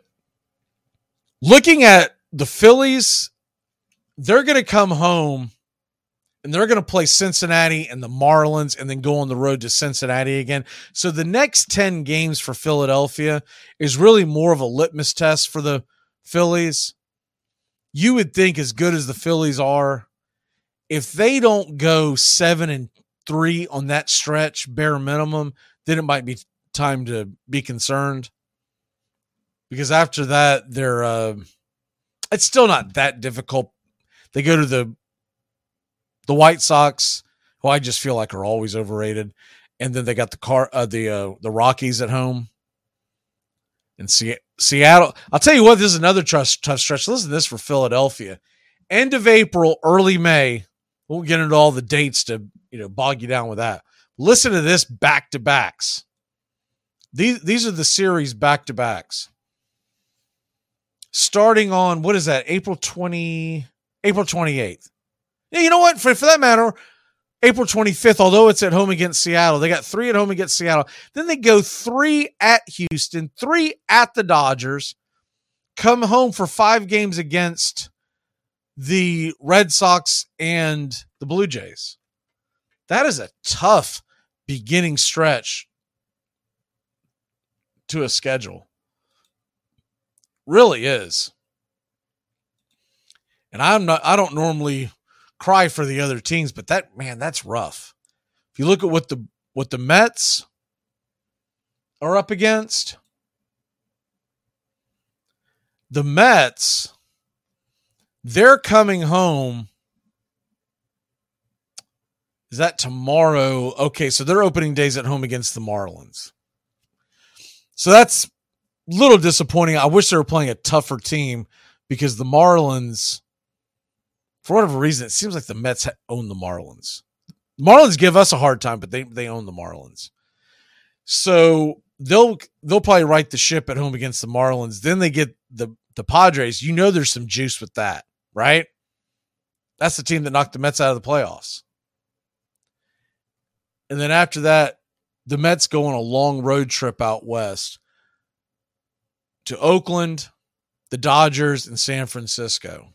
looking at the Phillies, they're going to come home. And they're going to play Cincinnati and the Marlins and then go on the road to Cincinnati again. So the next ten games for Philadelphia is really more of a litmus test for the Phillies. You would think, as good as the Phillies are, if they don't go seven and three on that stretch, bare minimum, then it might be time to be concerned. Because after that, they're uh, it's still not that difficult. They go to the the White Sox, who I just feel like are always overrated, and then they got the car uh, the uh, the Rockies at home. And Se- Seattle, I'll tell you what, this is another tough, tough stretch. Listen to this for Philadelphia. End of April, early May. We'll get into all the dates to you know bog you down with that. Listen to this back to backs. These these are the series back to backs. Starting on, what is that, April twentieth, April twenty-eighth. Yeah, you know what? For, for that matter, April twenty-fifth, although it's at home against Seattle. They got three at home against Seattle. Then they go three at Houston, three at the Dodgers, come home for five games against the Red Sox and the Blue Jays. That is a tough beginning stretch to a schedule. Really is. And I'm not, I don't normally cry for the other teams, but that, man, that's rough. If you look at what the, what the Mets are up against, the Mets, they're coming home. Is that tomorrow? Okay. So their opening days at home against the Marlins. So that's a little disappointing. I wish they were playing a tougher team because the Marlins, for whatever reason, it seems like the Mets own the Marlins. The Marlins give us a hard time, but they, they own the Marlins. So they'll they'll probably right the ship at home against the Marlins. Then they get the, the Padres. You know there's some juice with that, right? That's the team that knocked the Mets out of the playoffs. And then after that, the Mets go on a long road trip out west to Oakland, the Dodgers, and San Francisco.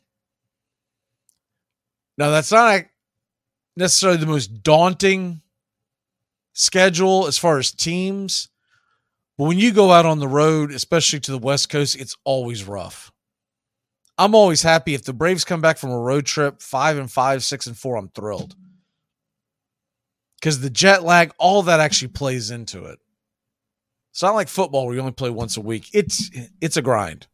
Now, that's not necessarily the most daunting schedule as far as teams, but when you go out on the road, especially to the West Coast, it's always rough. I'm always happy if the Braves come back from a road trip, five and five, six and four, I'm thrilled. Because the jet lag, all that actually plays into it. It's not like football where you only play once a week. It's it's a grind.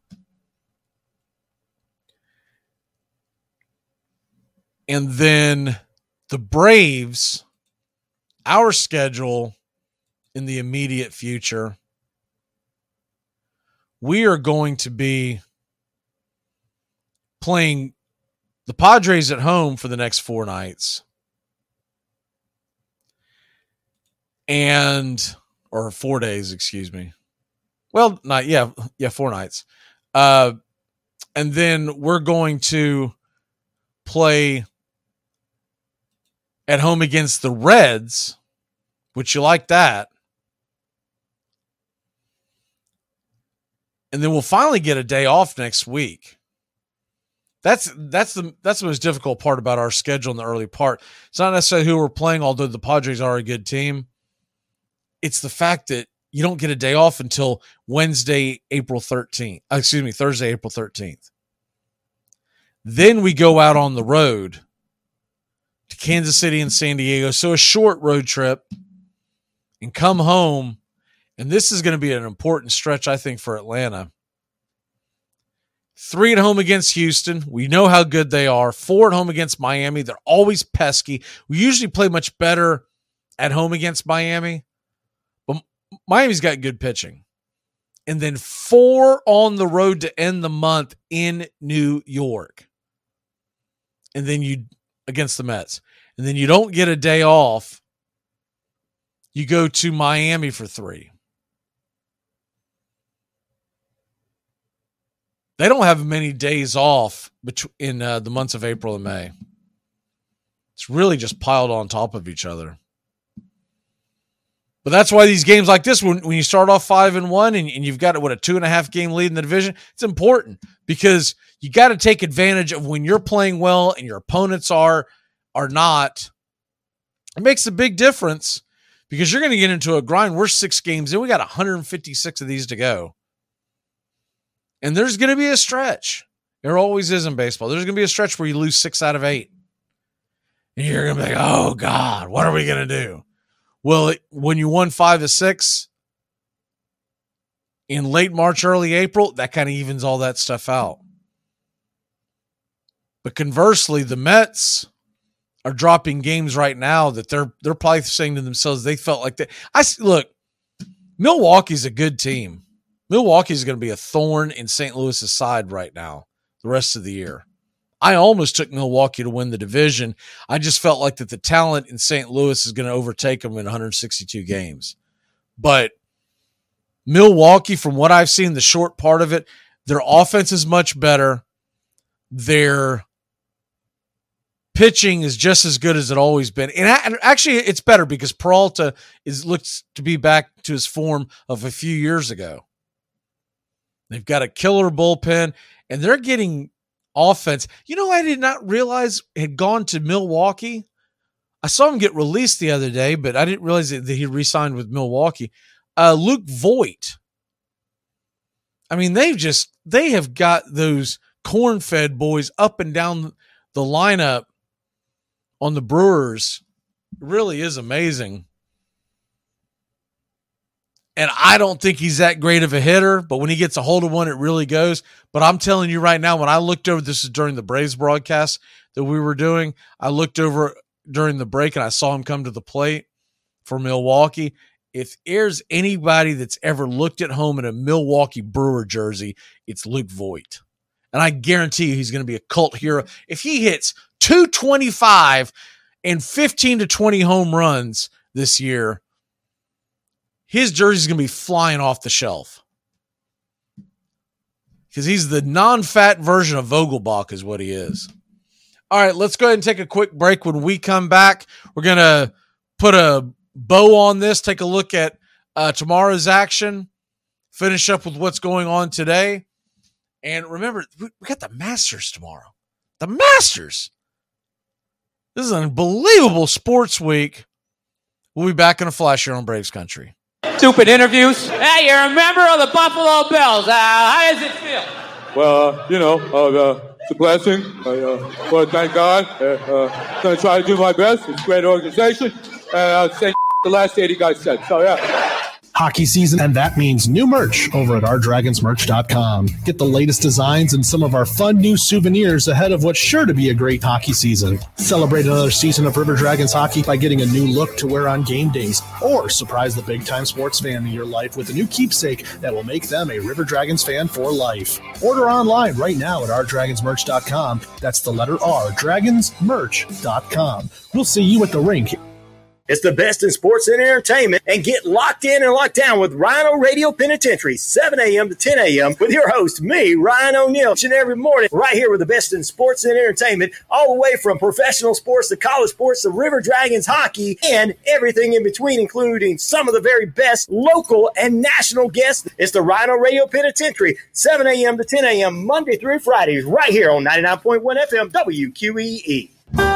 And then the Braves, our schedule in the immediate future, we are going to be playing the Padres at home for the next four nights. And, or four days, excuse me. Well, not, yeah, yeah, four nights. Uh, and then we're going to play at home against the Reds, which you like that. And then we'll finally get a day off next week. That's that's the that's the most difficult part about our schedule in the early part. It's not necessarily who we're playing, although the Padres are a good team. It's the fact that you don't get a day off until Wednesday, April thirteenth. Excuse me, Thursday, April thirteenth. Then we go out on the road to Kansas City and San Diego. So a short road trip and come home. And this is going to be an important stretch, I think, for Atlanta. Three at home against Houston. We know how good they are. Four at home against Miami. They're always pesky. We usually play much better at home against Miami. But Miami's got good pitching. And then four on the road to end the month in New York. And then you against the Mets. And then you don't get a day off. You go to Miami for three. They don't have many days off in uh, the months of April and May. It's really just piled on top of each other. But that's why these games like this, when, when you start off five and one and, and you've got what a two and a half game lead in the division, it's important because you got to take advantage of when you're playing well and your opponents are are not, it makes a big difference because you're going to get into a grind. We're six games in. We got one hundred fifty-six of these to go. And there's going to be a stretch. There always is in baseball. There's going to be a stretch where you lose six out of eight. And you're going to be like, oh, God, what are we going to do? Well, it, when you won five to six in late March, early April, that kind of evens all that stuff out. But conversely, the Mets are dropping games right now that they're they're probably saying to themselves they felt like that. I look, Milwaukee's a good team. Milwaukee's going to be a thorn in Saint Louis's side right now the rest of the year. I almost took Milwaukee to win the division. I just felt like that the talent in Saint Louis is going to overtake them in one hundred sixty-two games. But Milwaukee, from what I've seen, the short part of it, their offense is much better. Their pitching is just as good as it always been. And actually, it's better because Peralta is looks to be back to his form of a few years ago. They've got a killer bullpen, and they're getting offense. You know, I did not realize had gone to Milwaukee. I saw him get released the other day, but I didn't realize that he re-signed with Milwaukee. Uh, Luke Voigt. I mean, they've just, they have got those corn-fed boys up and down the lineup on the Brewers. It really is amazing. And I don't think he's that great of a hitter, but when he gets a hold of one, it really goes. But I'm telling you right now, when I looked over, this is during the Braves broadcast that we were doing, I looked over during the break and I saw him come to the plate for Milwaukee. If there's anybody that's ever looked at home in a Milwaukee Brewer jersey, it's Luke Voigt. And I guarantee you he's going to be a cult hero. If he hits two twenty-five and fifteen to twenty home runs this year, his jersey is going to be flying off the shelf. Because he's the non-fat version of Vogelbach is what he is. All right, let's go ahead and take a quick break. When we come back, we're going to put a bow on this, take a look at uh, tomorrow's action, finish up with what's going on today. And remember, we got the Masters tomorrow. The Masters. This is an unbelievable sports week. We'll be back in a flash here on Braves Country. Stupid interviews. Hey, you're a member of the Buffalo Bills. Uh, how does it feel? Well, uh, you know, uh, it's a blessing. I uh, well, thank God. Uh, uh, going to try to do my best. It's a great organization. And uh, saying the last eighty guys said. So, yeah. Hockey season, and that means new merch over at our dragons merch dot com. Get the latest designs and some of our fun new souvenirs ahead of what's sure to be a great hockey season. Celebrate another season of River Dragons hockey by getting a new look to wear on game days, or surprise the big-time sports fan in your life with a new keepsake that will make them a River Dragons fan for life. Order online right now at our dragons merch dot com. That's the letter R, dragons merch dot com. We'll see you at the rink. It's the best in sports and entertainment, and get locked in and locked down with Rhino Radio Penitentiary, seven a.m. to ten a.m. with your host, me, Ryan O'Neill, each and every morning, right here with the best in sports and entertainment, all the way from professional sports to college sports to River Dragons hockey and everything in between, including some of the very best local and national guests. It's the Rhino Radio Penitentiary, seven a.m. to ten a.m. Monday through Fridays, right here on ninety-nine point one F M W Q E E.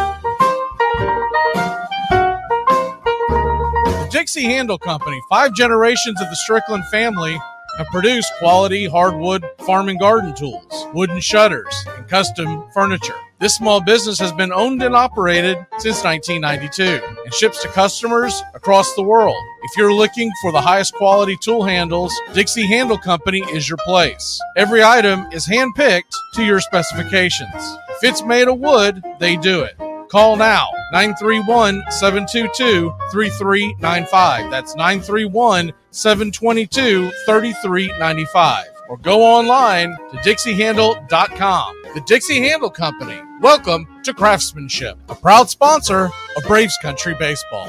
Dixie Handle Company, five generations of the Strickland family have produced quality hardwood farm and garden tools, wooden shutters, and custom furniture. This small business has been owned and operated since nineteen ninety-two and ships to customers across the world. If you're looking for the highest quality tool handles, Dixie Handle Company is your place. Every item is hand-picked to your specifications. If it's made of wood, they do it. Call now, nine three one, seven two two, three three nine five. That's nine three one, seven two two, three three nine five. Or go online to dixie handle dot com. The Dixie Handle Company. Welcome to Craftsmanship, a proud sponsor of Braves Country Baseball.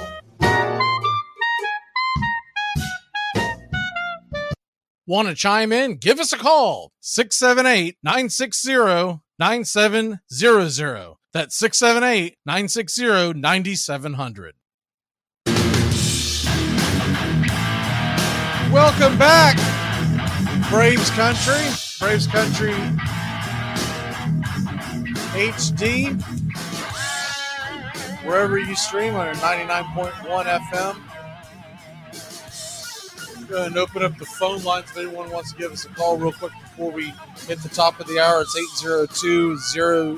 Want to chime in? Give us a call. six seven eight, nine six zero, nine seven zero zero. That's six seven eight, nine six zero, nine seven zero zero. Welcome back, Braves Country. Braves Country H D. wherever you stream on ninety-nine point one F M. Go ahead and open up the phone lines if anyone wants to give us a call real quick before we hit the top of the hour. It's eight oh two oh.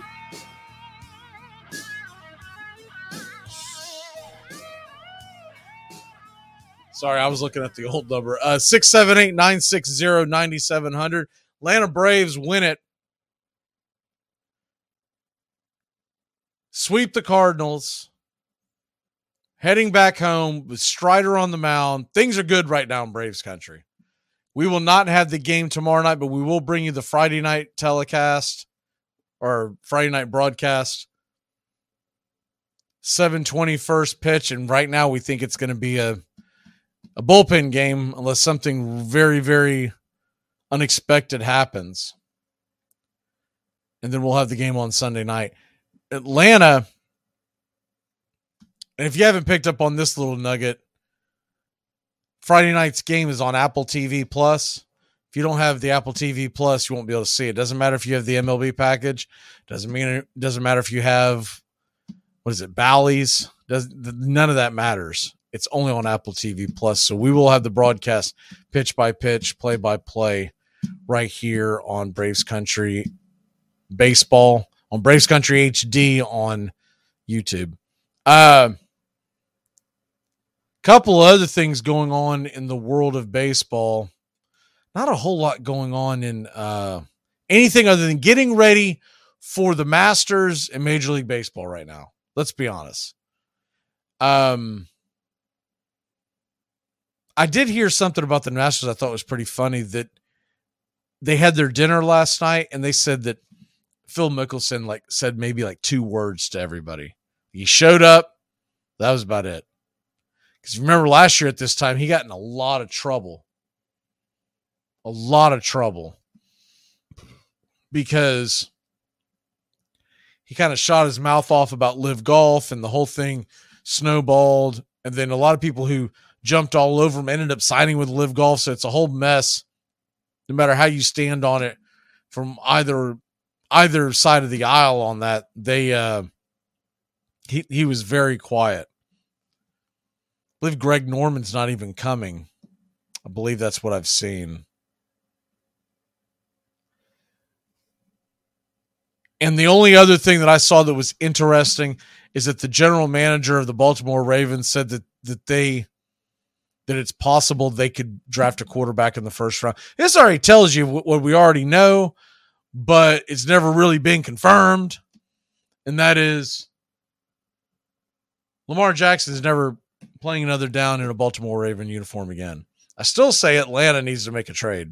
Sorry, I was looking at the old number. Uh, six seven eight, nine six zero, nine seven zero zero. Atlanta Braves win it. Sweep the Cardinals. Heading back home with Strider on the mound. Things are good right now in Braves country. We will not have the game tomorrow night, but we will bring you the Friday night telecast or Friday night broadcast. seven twenty first pitch, and right now we think it's going to be a, a bullpen game unless something very, very unexpected happens. And then we'll have the game on Sunday night. Atlanta, and if you haven't picked up on this little nugget, Friday night's game is on Apple T V Plus. If you don't have the Apple T V Plus, you won't be able to see it. Doesn't matter if you have the M L B package. Doesn't mean it doesn't matter if you have, what is it, Bally's. Does none of that matters. It's only on Apple T V Plus. So we will have the broadcast pitch by pitch, play by play, right here on Braves Country Baseball, on Braves Country H D on YouTube. Uh, couple other things going on in the world of baseball. Not a whole lot going on in uh, anything other than getting ready for the Masters in Major League Baseball right now. Let's be honest. Um, I did hear something about the Masters I thought was pretty funny, that they had their dinner last night and they said that Phil Mickelson like said maybe like two words to everybody. He showed up. That was about it. Because remember last year at this time, he got in a lot of trouble. A lot of trouble. Because he kind of shot his mouth off about Live Golf and the whole thing snowballed. And then a lot of people who jumped all over him ended up signing with Live Golf. So it's a whole mess. No matter how you stand on it from either either side of the aisle on that, they uh, he he was very quiet. I believe Greg Norman's not even coming. I believe that's what I've seen. And the only other thing that I saw that was interesting is that the general manager of the Baltimore Ravens said that that they that it's possible they could draft a quarterback in the first round. This already tells you what we already know, but it's never really been confirmed. And that is Lamar Jackson is never playing another down in a Baltimore Raven uniform again. I still say Atlanta needs to make a trade.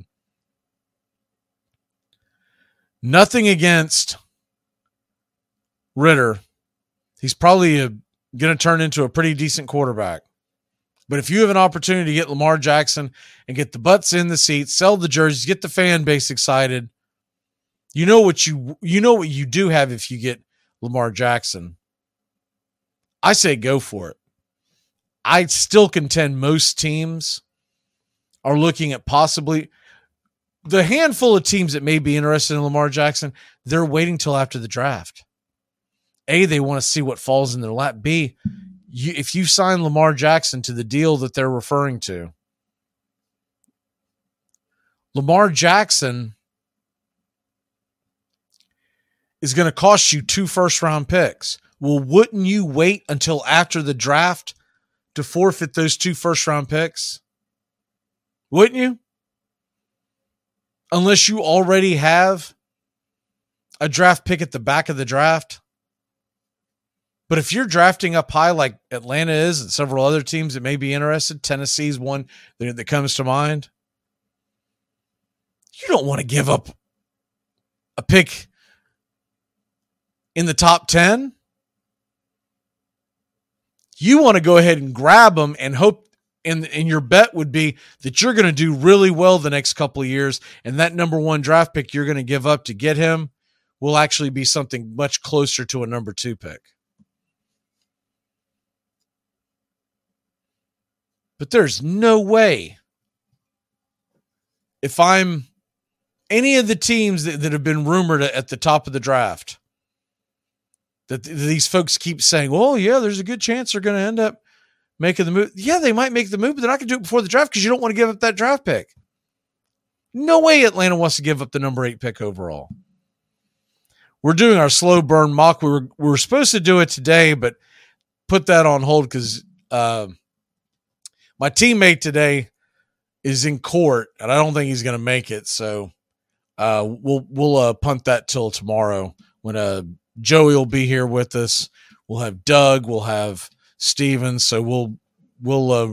Nothing against Ritter. He's probably going to turn into a pretty decent quarterback. But if you have an opportunity to get Lamar Jackson and get the butts in the seats, sell the jerseys, get the fan base excited, you know what you you know what you do have if you get Lamar Jackson. I say go for it. I still contend most teams are looking at possibly the handful of teams that may be interested in Lamar Jackson. They're waiting till after the draft. A, they want to see what falls in their lap. B, you, if you sign Lamar Jackson to the deal that they're referring to, Lamar Jackson is going to cost you two first round picks. Well, wouldn't you wait until after the draft to forfeit those two first round picks? Wouldn't you? Unless you already have a draft pick at the back of the draft. But if you're drafting up high like Atlanta is and several other teams that may be interested, Tennessee's one that, that comes to mind, you don't want to give up a pick in the top ten. You want to go ahead and grab them and hope, and, and your bet would be that you're going to do really well the next couple of years, and that number one draft pick you're going to give up to get him will actually be something much closer to a number two pick. But there's no way, if I'm any of the teams that, that have been rumored at the top of the draft, that th- these folks keep saying, well, yeah, there's a good chance they're going to end up making the move. Yeah, they might make the move, but they're not going to do it before the draft because you don't want to give up that draft pick. No way Atlanta wants to give up the number eight pick overall. We're doing our slow burn mock. We were, we were supposed to do it today, but put that on hold because uh, my teammate today is in court, and I don't think he's going to make it. So uh, we'll we'll uh, punt that till tomorrow when uh, Joey will be here with us. We'll have Doug. We'll have Steven. So we'll we'll uh,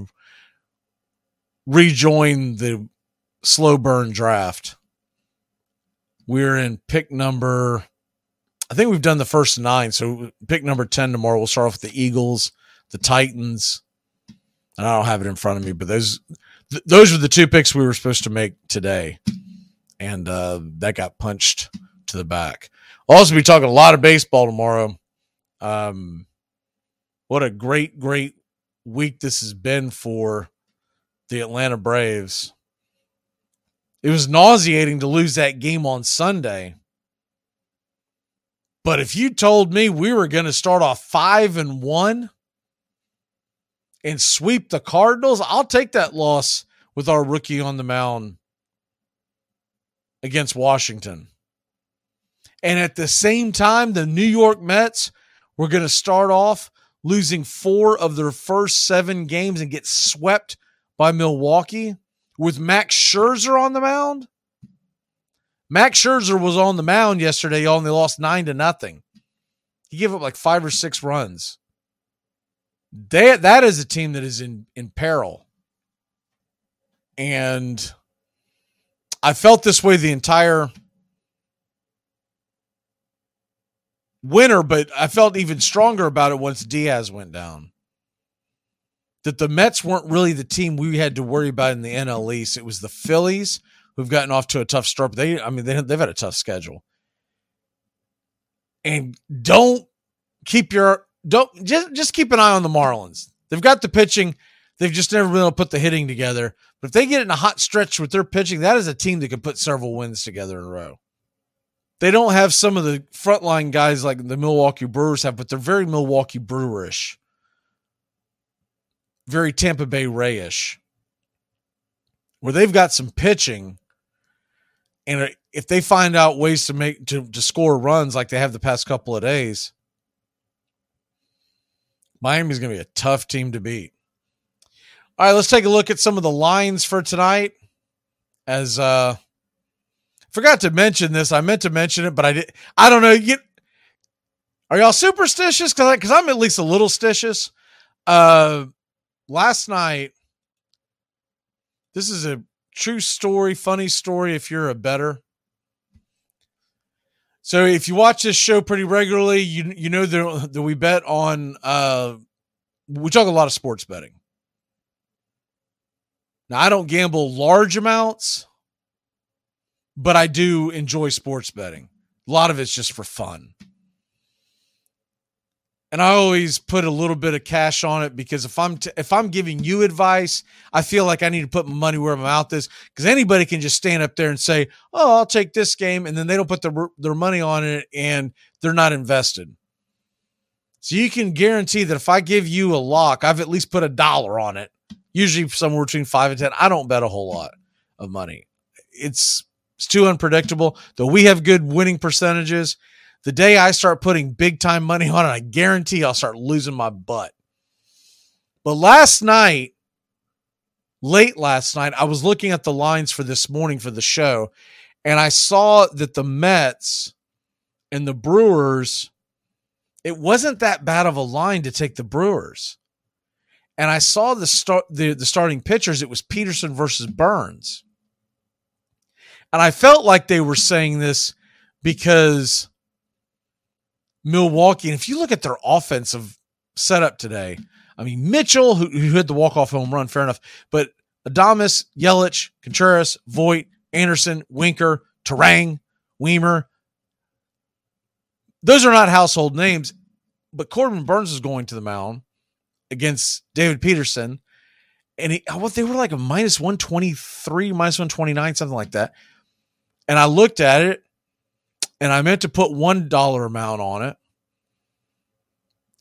rejoin the slow burn draft. We're in pick number, I think we've done the first nine. So pick number ten tomorrow. We'll start off with the Eagles, the Titans. And I don't have it in front of me, but those th- those are the two picks we were supposed to make today. And uh, that got punched to the back. I'll also be talking a lot of baseball tomorrow. Um, what a great, great week this has been for the Atlanta Braves. It was nauseating to lose that game on Sunday. But if you told me we were going to start off five and one and sweep the Cardinals, I'll take that loss with our rookie on the mound against Washington. And at the same time, the New York Mets were going to start off losing four of their first seven games and get swept by Milwaukee with Max Scherzer on the mound. Max Scherzer was on the mound yesterday, y'all, and they lost nine to nothing. He gave up like five or six runs. They, that is a team that is in, in peril. And I felt this way the entire winter, but I felt even stronger about it once Diaz went down. That the Mets weren't really the team we had to worry about in the N L East. It was the Phillies who've gotten off to a tough start. But they, I mean, they, they've had a tough schedule. And don't keep your don't just just keep an eye on the Marlins. They've got the pitching. They've just never been able to put the hitting together. But if they get in a hot stretch with their pitching, that is a team that can put several wins together in a row. They don't have some of the frontline guys like the Milwaukee Brewers have, but they're very Milwaukee Brewerish. Very Tampa Bay Rayish. Where they've got some pitching, and if they find out ways to make to, to score runs like they have the past couple of days, Miami's going to be a tough team to beat. All right, let's take a look at some of the lines for tonight. As uh, forgot to mention this, I meant to mention it, but I did. I don't know. You, are y'all superstitious? Because because I'm at least a little stitious. Uh, last night, this is a true story, funny story. If you're a bettor, so if you watch this show pretty regularly, you you know that, that we bet on. Uh, we talk a lot of sports betting. Now, I don't gamble large amounts, but I do enjoy sports betting. A lot of it's just for fun. And I always put a little bit of cash on it because if I'm t- if I'm giving you advice, I feel like I need to put my money where my mouth is, because anybody can just stand up there and say, "Oh, I'll take this game," and then they don't put their their money on it and they're not invested. So you can guarantee that if I give you a lock, I've at least put a dollar on it. Usually somewhere between five and ten. I don't bet a whole lot of money. It's it's too unpredictable. Though we have good winning percentages, the day I start putting big time money on it, I guarantee I'll start losing my butt. But last night, late last night, I was looking at the lines for this morning for the show, and I saw that the Mets and the Brewers, it wasn't that bad of a line to take the Brewers. And I saw the start the, the starting pitchers. It was Peterson versus Burns. And I felt like they were saying this because Milwaukee, and if you look at their offensive setup today, I mean, Mitchell, who, who had the walk-off home run, fair enough, but Adames, Yelich, Contreras, Voit, Anderson, Winker, Turang, Weimer, those are not household names, but Corbin Burns is going to the mound against David Peterson, and he, what they were like a minus one twenty-three, minus one twenty-nine, something like that. And I looked at it, and I meant to put one dollar amount on it,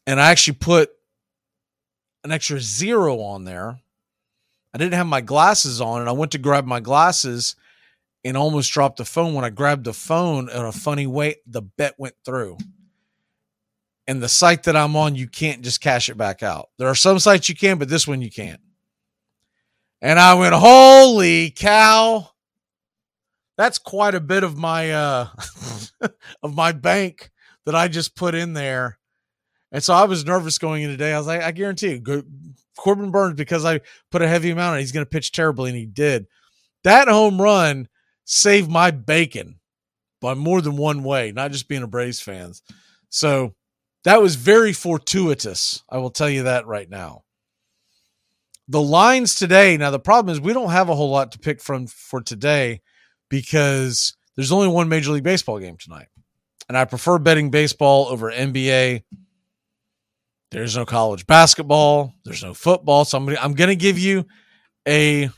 And I actually put an extra zero on there. I didn't have my glasses on, and I went to grab my glasses and almost dropped the phone. When I grabbed the phone in a funny way, the bet went through. And the site that I'm on, you can't just cash it back out. There are some sites you can, but this one you can't. And I went, holy cow. That's quite a bit of my uh, of my bank that I just put in there. And so I was nervous going in today. I was like, I guarantee you, go, Corbin Burns, because I put a heavy amount on it, he's going to pitch terribly, and he did. That home run saved my bacon by more than one way, not just being a Braves fan. So that was very fortuitous. I will tell you that right now. The lines today, now the problem is we don't have a whole lot to pick from for today because there's only one Major League Baseball game tonight. And I prefer betting baseball over N B A. There's no college basketball. There's no football. So I'm gonna, I'm going to give you a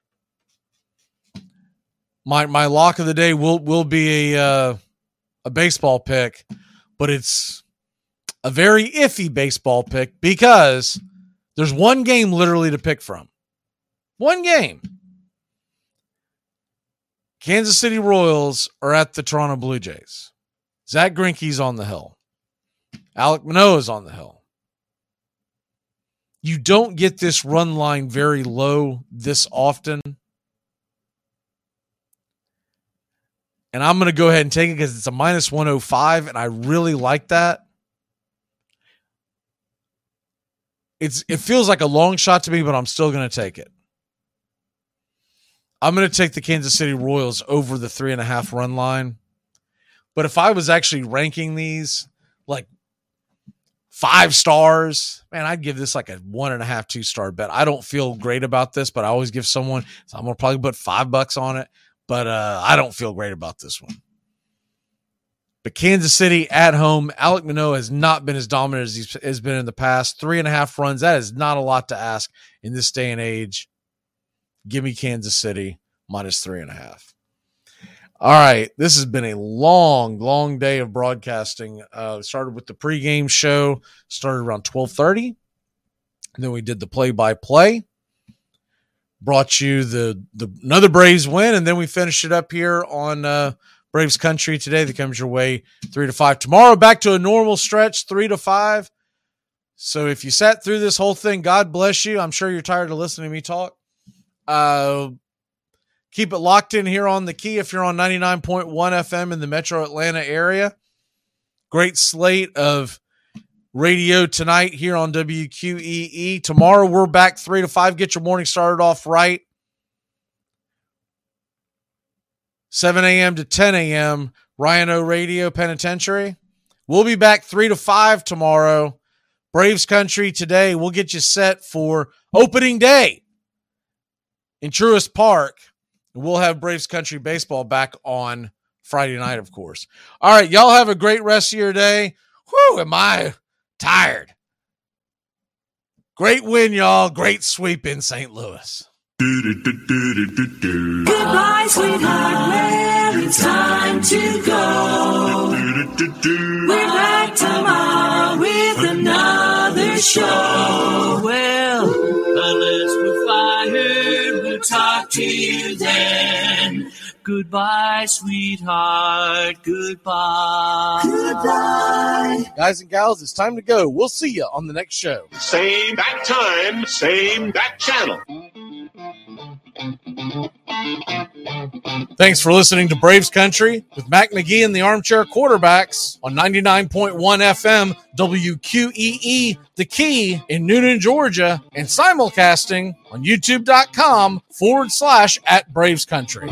my my lock of the day will will be a uh, a baseball pick, but it's a very iffy baseball pick because there's one game literally to pick from. One game. Kansas City Royals are at the Toronto Blue Jays. Zach Greinke's on the hill. Alek Manoah's on the hill. You don't get this run line very low this often. And I'm going to go ahead and take it because it's a minus one oh five, and I really like that. It's It feels like a long shot to me, but I'm still going to take it. I'm going to take the Kansas City Royals over the three and a half run line. But if I was actually ranking these like five stars, man, I'd give this like a one and a half, two star bet. I don't feel great about this, but I always give someone, so I'm going to probably put five bucks on it, but uh, I don't feel great about this one. But Kansas City at home, Alek Manoah has not been as dominant as he has been in the past. Three and a half runs, that is not a lot to ask in this day and age. Give me Kansas City minus three and a half. All right, this has been a long, long day of broadcasting. Uh, started with the pregame show, started around twelve thirty, and then we did the play-by-play. Brought you the, the another Braves win, and then we finished it up here on uh, Braves Country today. That comes your way three to five. Tomorrow, back to a normal stretch, three to five. So if you sat through this whole thing, God bless you. I'm sure you're tired of listening to me talk. Uh, keep it locked in here on the Key if you're on ninety-nine point one F M in the metro Atlanta area. Great slate of radio tonight here on W Q E E. Tomorrow we're back three to five. Get your morning started off right. seven a.m. to ten a.m. Ryan O Radio Penitentiary. We'll be back three to five tomorrow. Braves Country today. We'll get you set for opening day in Truist Park. We'll have Braves Country Baseball back on Friday night, of course. All right, y'all have a great rest of your day. Whew, am I tired. Great win, y'all. Great sweep in Saint Louis. Goodbye, sweetheart. Well, it's time to go. We're back tomorrow with another show. Well, unless we're fired, we'll talk to you then. Goodbye, sweetheart. Goodbye. Goodbye. Guys and gals, it's time to go. We'll see you on the next show. Same bat time, same bat channel. Thanks for listening to Braves Country with Mac McGee and the Armchair Quarterbacks on ninety-nine point one F M W Q E E, The Key in Newnan, Georgia, and simulcasting on youtube.com forward slash at Braves Country.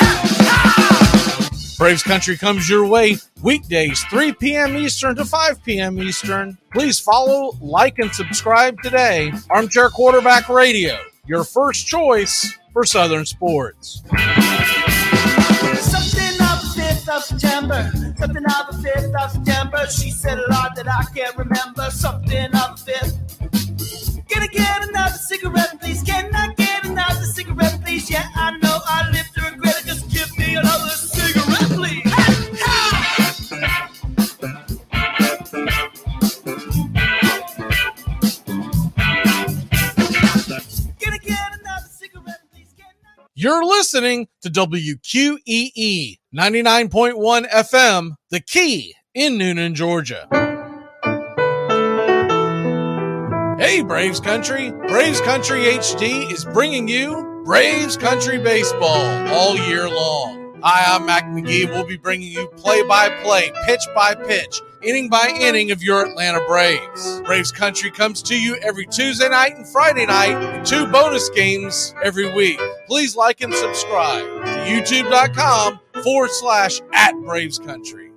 Braves Country comes your way weekdays, three p.m. Eastern to five p.m. Eastern. Please follow, like, and subscribe today. Armchair Quarterback Radio, your first choice for Southern sports. Something of the fifth of September. Something of the fifth of September. She said a lot that I can't remember. Something of the fifth. Can I get another cigarette, please? Can I get another cigarette, please? Yeah, I know I live to regret it. Just give me another cigarette, please. Ha, ha! listening to W Q E E ninety-nine point one F M, The Key in Noonan, Georgia. Hey, Braves Country. Braves Country H D is bringing you Braves Country Baseball all year long. Hi, I'm Mac McGee. We'll be bringing you play-by-play, pitch-by-pitch, inning-by-inning of your Atlanta Braves. Braves Country comes to you every Tuesday night and Friday night, and two bonus games every week. Please like and subscribe to youtube.com forward slash at Braves Country.